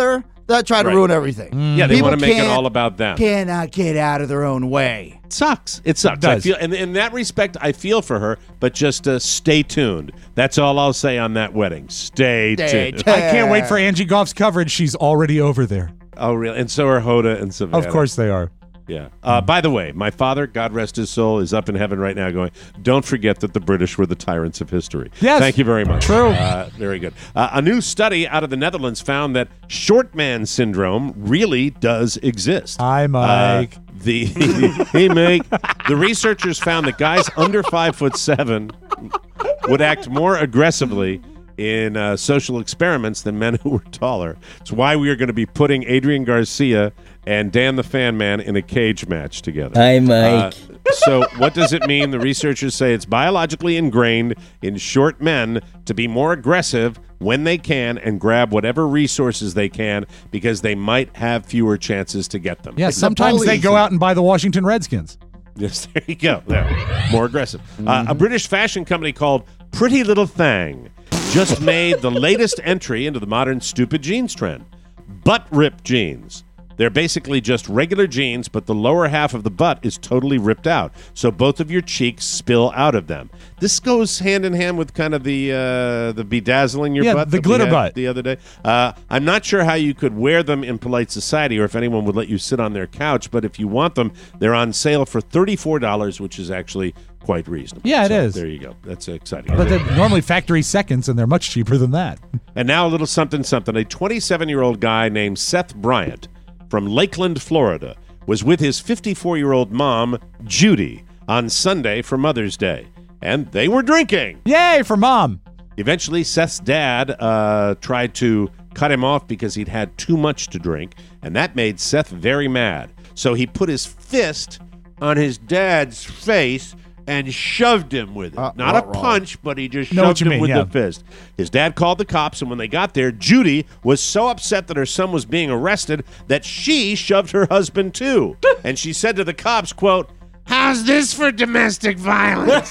that try to Right. ruin everything. Yeah, they People want to make it can't- all about them. Cannot get out of their own way. It sucks. It sucks. It I does. feel, and in that respect, I feel for her. But just uh, stay tuned. That's all I'll say on that wedding. Stay, Stay tuned. tuned. I can't wait for Angie Goff's coverage. She's already over there. Oh, really? And so are Hoda and Savannah. Of course they are. Yeah. Uh, by the way, my father, God rest his soul, is up in heaven right now going, don't forget that the British were the tyrants of history. Yes. Thank you very much. True. Uh, very good. Uh, a new study out of the Netherlands found that short man syndrome really does exist. Hi, Mike. Uh, the Hey, Mike. The researchers found that guys under five foot seven would act more aggressively in uh, social experiments than men who were taller. It's why we are going to be putting Adrian Garcia and Dan the Fan Man in a cage match together. Hi, Mike. Uh, so what does it mean? The researchers say it's biologically ingrained in short men to be more aggressive when they can and grab whatever resources they can because they might have fewer chances to get them. Yeah, sometimes they go out and buy the Washington Redskins. Yes, there you go. There. More aggressive. Uh, a British fashion company called Pretty Little Thang just made the latest entry into the modern stupid jeans trend. Butt-ripped jeans. They're basically just regular jeans, but the lower half of the butt is totally ripped out, so both of your cheeks spill out of them. This goes hand in hand with kind of the uh, the bedazzling your Yeah, butt, the that we glitter had butt. the other day. Uh, I'm not sure how you could wear them in polite society, or if anyone would let you sit on their couch. But if you want them, they're on sale for thirty-four dollars, which is actually quite reasonable. Yeah, it So is. There you go. That's exciting. But they're normally factory seconds, and they're much cheaper than that. And now a little something something. A twenty-seven-year-old guy named Seth Bryant from Lakeland, Florida, was with his fifty-four-year-old mom, Judy, on Sunday for Mother's Day. And they were drinking. Yay for mom. Eventually, Seth's dad uh, tried to cut him off because he'd had too much to drink, and that made Seth very mad. So he put his fist on his dad's face and shoved him with it. Uh, Not a what wrong? punch, but he just Know what shoved you him mean, with yeah. the fist. His dad called the cops, and when they got there, Judy was so upset that her son was being arrested that she shoved her husband too. And she said to the cops, quote, "How's this for domestic violence?"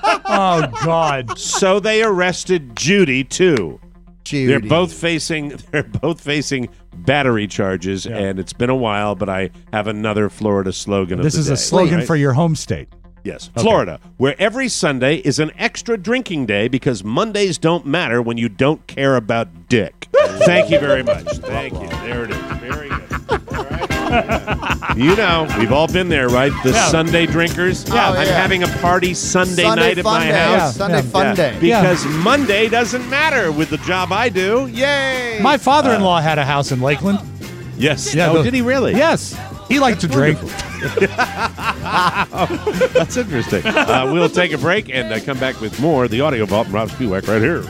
Oh, God. So they arrested Judy too. Judy. They're both facing they're both facing battery charges, and it's been a while, but I have another Florida slogan of This the is day. a slogan Right? for your home state. Yes, Florida, where every Sunday is an extra drinking day because Mondays don't matter when you don't care about dick. Thank you very much. Thank you. There it is. Very good. All right. You know, we've all been there, right? The Yeah. Sunday drinkers. Yeah. Oh, I'm yeah. having a party Sunday, Sunday night at fun my day. house. Yeah, Sunday Yeah. fun Yeah, day. because Monday doesn't matter with the job I do. Yay! My father-in-law had a house in Lakeland. Yes. Yeah, oh, the- did he really? Yes. He liked to drink. That's interesting. Uh, we'll take a break and uh, come back with more. The Audio Vault and Rob Spewak right here.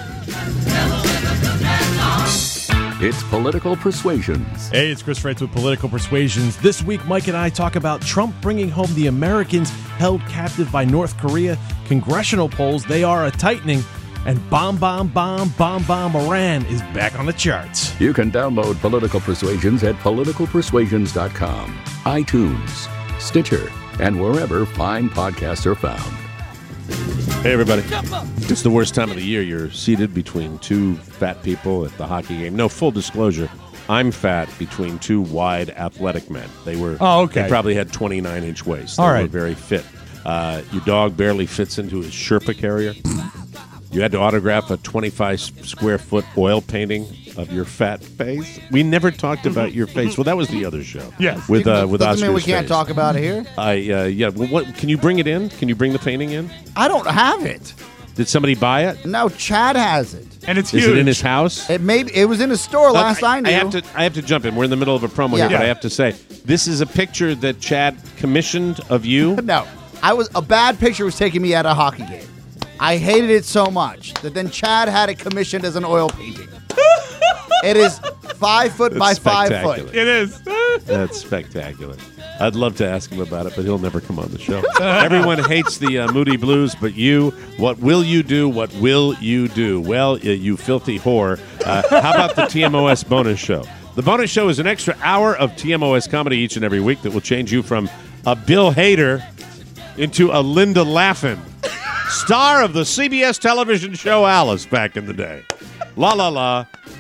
It's Political Persuasions. Hey, it's Chris Freites with Political Persuasions. This week, Mike and I talk about Trump bringing home the Americans held captive by North Korea. Congressional polls, they are a tightening. And Bomb Bomb Bomb Bomb Bomb Iran is back on the charts. You can download Political Persuasions at political persuasions dot com, iTunes, Stitcher, and wherever fine podcasts are found. Hey, everybody. It's the worst time of the year. You're seated between two fat people at the hockey game. No, full disclosure, I'm fat between two wide athletic men. They were. Oh, okay. They probably had twenty-nine inch waists. They All were right. very fit. Uh, your dog barely fits into his Sherpa carrier. You had to autograph a twenty-five square foot oil painting of your fat face. We never talked about your face. Well, that was the other show. Yes. with uh, with Doesn't Oscar's mean we can't face. talk about it here. I uh, yeah. Well, what can you bring it in? Can you bring the painting in? I don't have it. Did somebody buy it? No, Chad has it. And it's Is huge. it in his house? It may it was in a store Look, last I, knew. I have to. I have to jump in. We're in the middle of a promo Yeah. here, but Yeah. I have to say this is a picture that Chad commissioned of you. No, I was a bad picture was taking me at a hockey game. I hated it so much that then Chad had it commissioned as an oil painting. It is five foot by It's five spectacular. foot. It is. That's spectacular. I'd love to ask him about it, but he'll never come on the show. Everyone hates the uh, Moody Blues, but you, what will you do? What will you do? Well, you, you filthy whore. Uh, how about the T M O S bonus show? The bonus show is an extra hour of T M O S comedy each and every week that will change you from a Bill Hader into a Linda Laughin, star of the C B S television show Alice back in the day. La la la.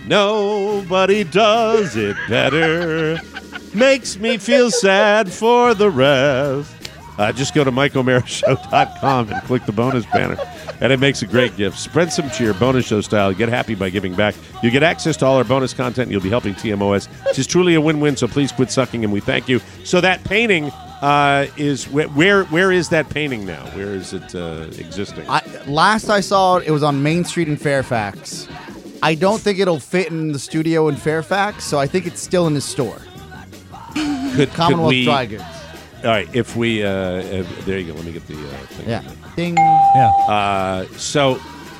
Nobody does it better. Makes me feel sad for the rest. Uh, just go to mike o'mara show dot com and click the bonus banner, and it makes a great gift. Spread some cheer, bonus show style. Get happy by giving back. You get access to all our bonus content, and you'll be helping T M O S. It is truly a win-win, so please quit sucking, and we thank you. So that painting uh, is where, where where is that painting now? Where is it uh, existing? I, last I saw it, it was on Main Street in Fairfax. I don't think it'll fit in the studio in Fairfax, so I think it's still in the store. Could, Commonwealth could we, Dry Goods. All right, if we, uh, uh, there you go. Let me get the uh, thing. Yeah. Ding. Yeah. Uh, so,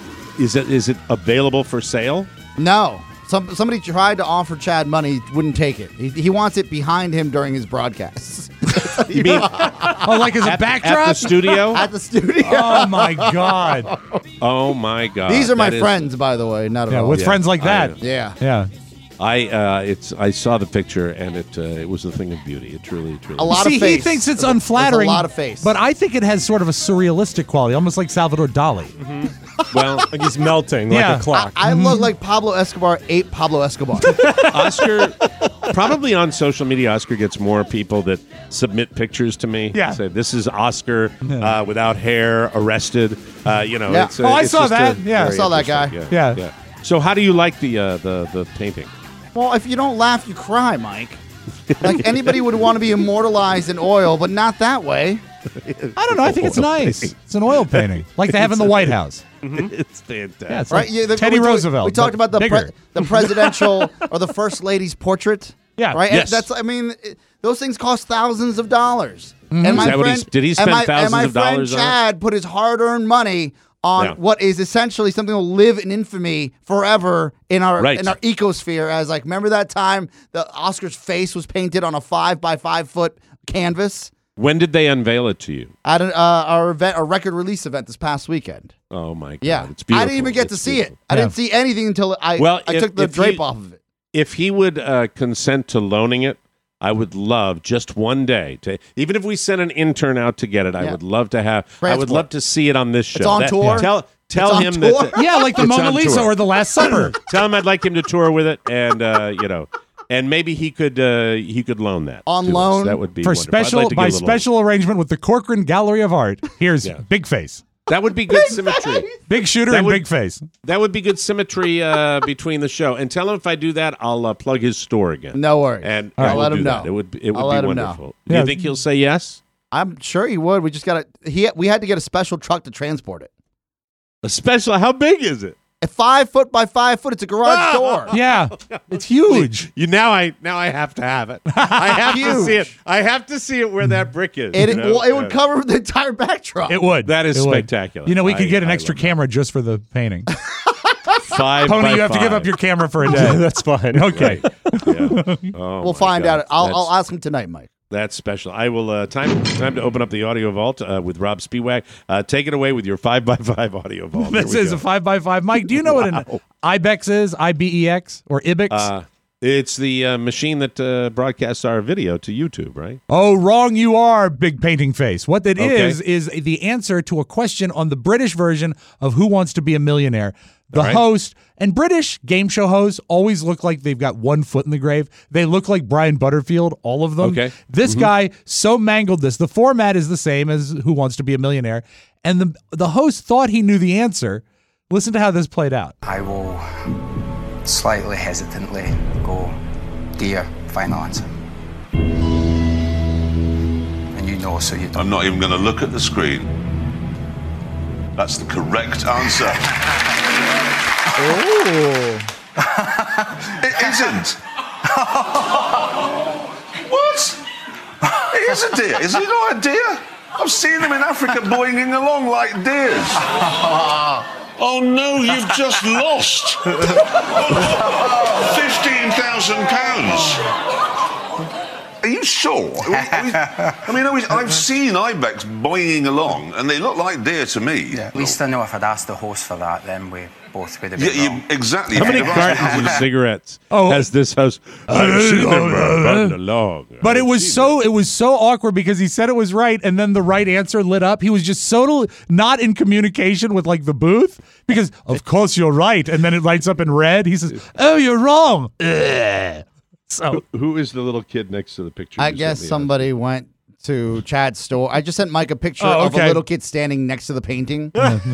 is it is it available for sale? No. Some somebody tried to offer Chad money, wouldn't take it. He, he wants it behind him during his broadcasts. You mean Oh, like as a at, backdrop? at the studio? At the studio. Oh, my God. Oh my God! These are my That is- friends, by the way. Not at Yeah, all. with Yeah, friends like I- that. Yeah. Yeah. I uh, it's I saw the picture and it uh, it was a thing of beauty. It truly, truly. A lot See, of face. he thinks it's There's a- unflattering. There's a lot of face. But I think it has sort of a surrealistic quality, almost like Salvador Dali. Well, Like he's melting Yeah. like a clock. I look like Pablo Escobar ate Pablo Escobar. Oscar, probably on social media, Oscar gets more people that submit pictures to me. Yeah. Say this is Oscar uh, without hair, arrested. Uh, you know. Yeah. It's, uh, Oh, I it's saw just that. a Yeah. I very saw that guy. interesting- Yeah. yeah. So, how do you like the uh, the the painting? Well, if you don't laugh, you cry, Mike. Like anybody would want to be immortalized in oil, but not that way. I don't know. I think it's nice. It's an oil painting, like they have in the White House. It's fantastic. Yeah, it's Right? like Yeah, the- Teddy we, Roosevelt. We talked but about the bigger. pre- the presidential or the first lady's portrait. Yeah. Right. Yes. And that's. I mean, it, those things cost thousands of dollars. Mm-hmm. And my Is that what friend, he's- did he and spend my, thousands and my of friend dollars on it? Chad put his hard-earned money on Yeah. what is essentially something that will live in infamy forever in our Right. in our ecosphere. As like, remember that time the Oscar's face was painted on a five by five foot canvas When did they unveil it to you? at an, uh, our event, our record release event this past weekend. Oh my God! Yeah, It's beautiful. I didn't even get to It's see beautiful. it. I Yeah. didn't see anything until I Well, I if- took the if drape he- off of it. If he would uh, consent to loaning it, I would love just one day to, even if we sent an intern out to get it, I Yeah. would love to have. I would Transport. love to see it on this show. It's on That- tour? Tell tell on him tour? that. Yeah, like the It's Mona on Lisa tour. or the Last Supper. Tell him I'd like him to tour with it, and uh, you know, and maybe he could uh, he could loan that On to us. loan? That would be For wonderful. I'd special like to get by a little- special arrangement with the Corcoran Gallery of Art. Here's Yeah. Big Face, That would be good symmetry. Big Shooter, That and would- Big Face. That would be good symmetry uh, between the show. And tell him if I do that, I'll uh, plug his store again. No worries. And I'll I will let do him that. know. It would be, it would I'll be let him know. wonderful. Do Yeah. you think he'll say yes? I'm sure he would. We just got to. He we had to get a special truck to transport it. A special? How big is it? A five foot by five foot. It's a garage door. Yeah, it's huge. You now I now I have to have it. I have to Huge. see it. I have to see it where that brick is. It, you know? well, it would Yeah. cover the entire backdrop. It would. That is It would. spectacular. You know, we I- could get an I extra love camera just for the painting. Five Pony, by you have to give five. up your camera for a day. That's fine. Okay. Yeah. Oh, we'll my find God. out. I'll, That's- I'll ask him tonight, Mike. That's special. I will. Uh, time time to open up the audio vault uh, with Rob Spiewak. Uh, take it away with your five by five audio vault. Here This we is go. a five by five. Mike, do you know what an Wow. IBEX is? I B E X or IBEX? Uh, it's the uh, machine that uh, broadcasts our video to YouTube, right? Oh, wrong you are, big painting face. What that Okay. is is the answer to a question on the British version of Who Wants to Be a Millionaire. The All right. host and British game show hosts always look like they've got one foot in the grave. They look like Brian Butterfield, all of them. Okay. This Mhm. guy so mangled this. The format is the same as Who Wants to Be a Millionaire, and the the host thought he knew the answer. Listen to how this played out. I will slightly hesitantly go, dear, final answer. And you know, so you don't. I'm not even going to look at the screen. That's the correct answer. Oh. It isn't. What? It is a deer. Is it not a deer? I've seen them in Africa boinging along like deers. Oh no, you've just lost. fifteen thousand pounds. Are you sure? I, mean, I, mean, I mean, I was, I've seen ibex boinging along, and they look like deer to me. Yeah. At least I know if I'd asked the host for that, then we both would have Yeah, been wrong. you, exactly. How many If you'd cartons asked- of cigarettes Oh. has this house? I've seen them run along. But it I've was seen so it was so awkward because he said it was right, and then the right answer lit up. He was just so not in communication with like the booth because of course you're right, and then it lights up in red. He says, "Oh, you're wrong." Ugh. So Who, who is the little kid next to the picture? I you guess sent me? somebody went to Chad's store. I just sent Mike a picture Oh, of okay. a little kid standing next to the painting.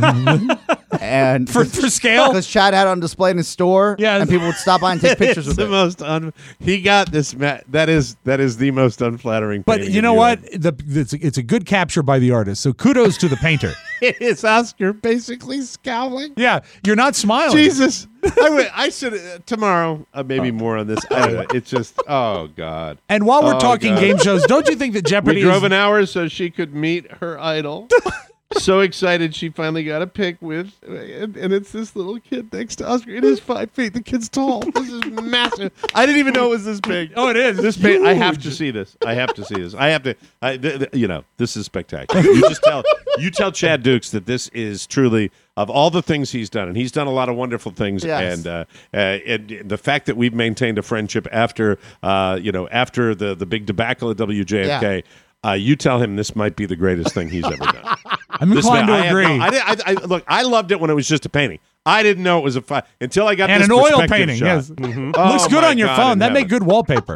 and For- for scale? Because Chad had it on display in his store. Yes. And people would stop by and take pictures It's with the it. most un- he got this. Ma- that is that is the most unflattering. But painting you of know you. what? The, it's, it's a good capture by the artist. So kudos to the painter. Is Oscar basically scowling? Yeah, you're not smiling. Jesus, I, would, I should uh, tomorrow. Uh, maybe more on this. I don't know. It's just oh god. And while we're Oh, talking God. game shows, don't you think that Jeopardy We drove is an hour so she could meet her idol. So excited she finally got a pic with, and, and it's this little kid next to Oscar. It is five feet. The kid's tall. This is massive. I didn't even know it was this big. Oh, it is. This big. I have to see this. I have to see this. I have to. I, th- th- you know, this is spectacular. You just tell. You tell Chad Dukes that this is truly of all the things he's done, and he's done a lot of wonderful things. Yes. And uh, uh, and the fact that we've maintained a friendship after, uh, you know, after the the big debacle at W J F K. Yeah. Uh, you tell him this might be the greatest thing he's ever done. I'm This inclined man- to I have agree. no- I, did- I, I, look, I loved it when it was just a painting. I didn't know it was a fi- until I got and this an oil perspective painting. shot. Yes, Mhm. looks Oh, good my on your God phone. in That made heaven. good wallpaper.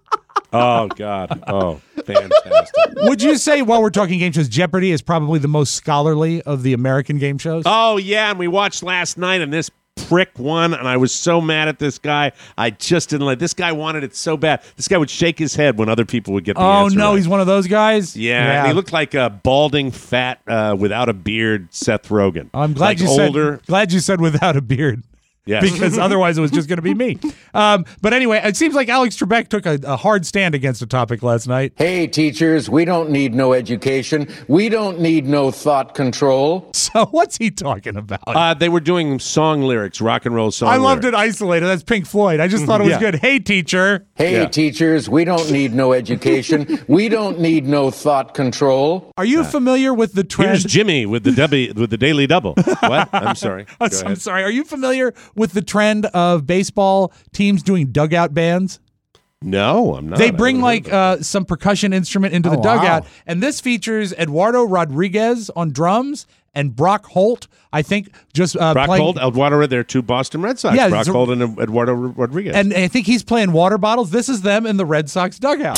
Oh God! Oh, fantastic! Would you say, while we're talking game shows, Jeopardy is probably the most scholarly of the American game shows? Oh yeah, and we watched last night, and this prick won, and I was so mad at this guy. I just didn't like. This guy wanted it so bad. This guy would shake his head when other people would get the Oh answer no, right. he's one of those guys. Yeah, and he looked like a balding, fat, uh, without a beard Seth Rogen. I'm glad like you older. said. Glad you said without a beard. Yes. Because otherwise it was just going to be me. Um, but anyway, it seems like Alex Trebek took a, a hard stand against a topic last night. Hey, teachers, we don't need no education. We don't need no thought control. So what's he talking about? Uh, they were doing song lyrics, rock and roll song. I loved lyrics. it isolated. That's Pink Floyd. I just thought it was Yeah. good. Hey, teacher. Hey, Yeah. teachers, we don't need no education. We don't need no thought control. Are you familiar with the trend? Here's Jimmy with the W with the Daily Double. What? I'm sorry. Go I'm ahead. sorry. Are you familiar with the trend of baseball teams doing dugout bands? No, I'm not. They I bring haven't like heard about uh, some percussion instrument into the Oh, dugout, wow. and this features Eduardo Rodriguez on drums and Brock Holt. I think just uh, Brock playing, Holt, Eduardo, they're two Boston Red Sox. Yeah, Brock it's a- Holt and Eduardo Rodriguez. and I think he's playing water bottles. This is them in the Red Sox dugout,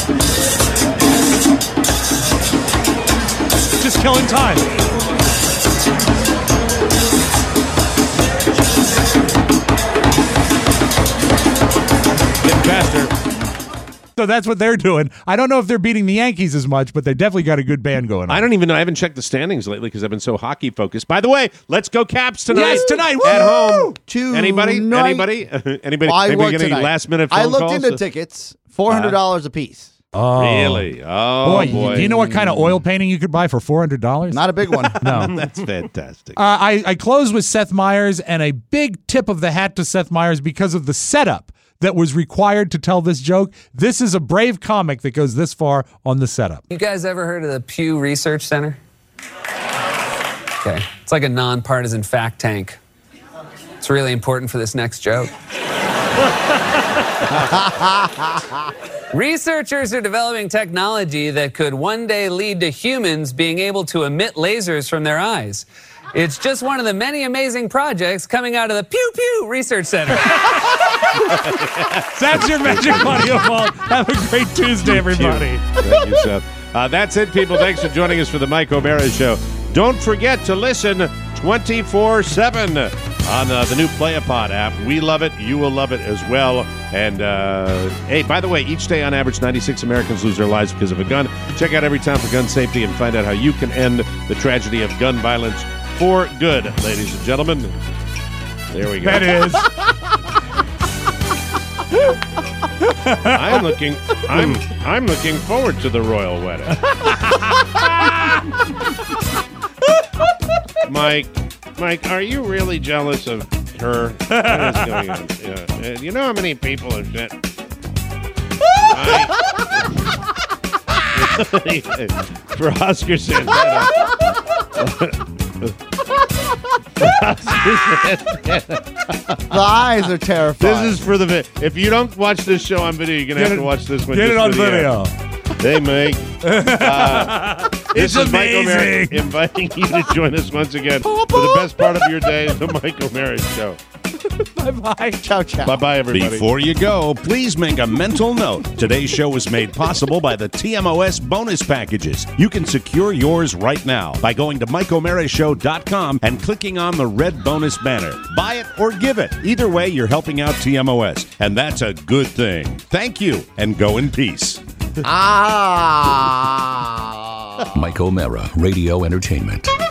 just killing time. Getting faster. So that's what they're doing. I don't know if they're beating the Yankees as much, but they definitely got a good band going on. I don't even know. I haven't checked the standings lately because I've been so hockey focused. By the way, let's go Caps tonight. Yes, tonight. At Woo! home. Tonight. Anybody? Anybody? Anybody? I Anybody work get any tonight. last minute phone I looked calls? into tickets, four hundred dollars a piece. Oh. Really? Oh, boy, boy. do you know what kind of oil painting you could buy for four hundred dollars? Not a big one. No. That's fantastic. Uh, I, I close with Seth Meyers, and a big tip of the hat to Seth Meyers because of the setup that was required to tell this joke. This is a brave comic that goes this far on the setup. You guys ever heard of the Pew Research Center? Okay. It's like a nonpartisan fact tank. It's really important for this next joke. Researchers are developing technology that could one day lead to humans being able to emit lasers from their eyes. It's just one of the many amazing projects coming out of the Pew Pew Research Center. That's your magic audio vault. Have a great Tuesday, everybody. Thank you, Seth. Uh, that's it, people. Thanks for joining us for the Mike O'Mara Show. Don't forget to listen twenty-four seven on uh, the new Playapod app. We love it. You will love it as well. And, uh, hey, by the way, each day on average, ninety-six Americans lose their lives because of a gun. Check out Every Time for Gun Safety and find out how you can end the tragedy of gun violence for good, ladies and gentlemen. There we go. That is. I'm looking. I'm. I'm looking forward to the royal wedding. Mike, Mike, are you really jealous of her? What is going on? Yeah. Uh, you know how many people have said. Mike, For Oscar Santana. The eyes are terrifying. This is for the vi- if you don't watch this show on video, you're gonna Get have it- to watch this one. get just it on for the video. end. They make. Uh, It's this is Mike O'Mara amazing. inviting you to join us once again for the best part of your day, the Mike O'Mara Show. Bye-bye. Ciao, ciao. Bye bye, everybody. Before you go, please make a mental note. Today's show was made possible by the T M O S bonus packages. You can secure yours right now by going to Mike O'Mara Show dot com and clicking on the red bonus banner. Buy it or give it. Either way, you're helping out T M O S, and that's a good thing. Thank you, and go in peace. Ah. Mike O'Mara, Radio Entertainment.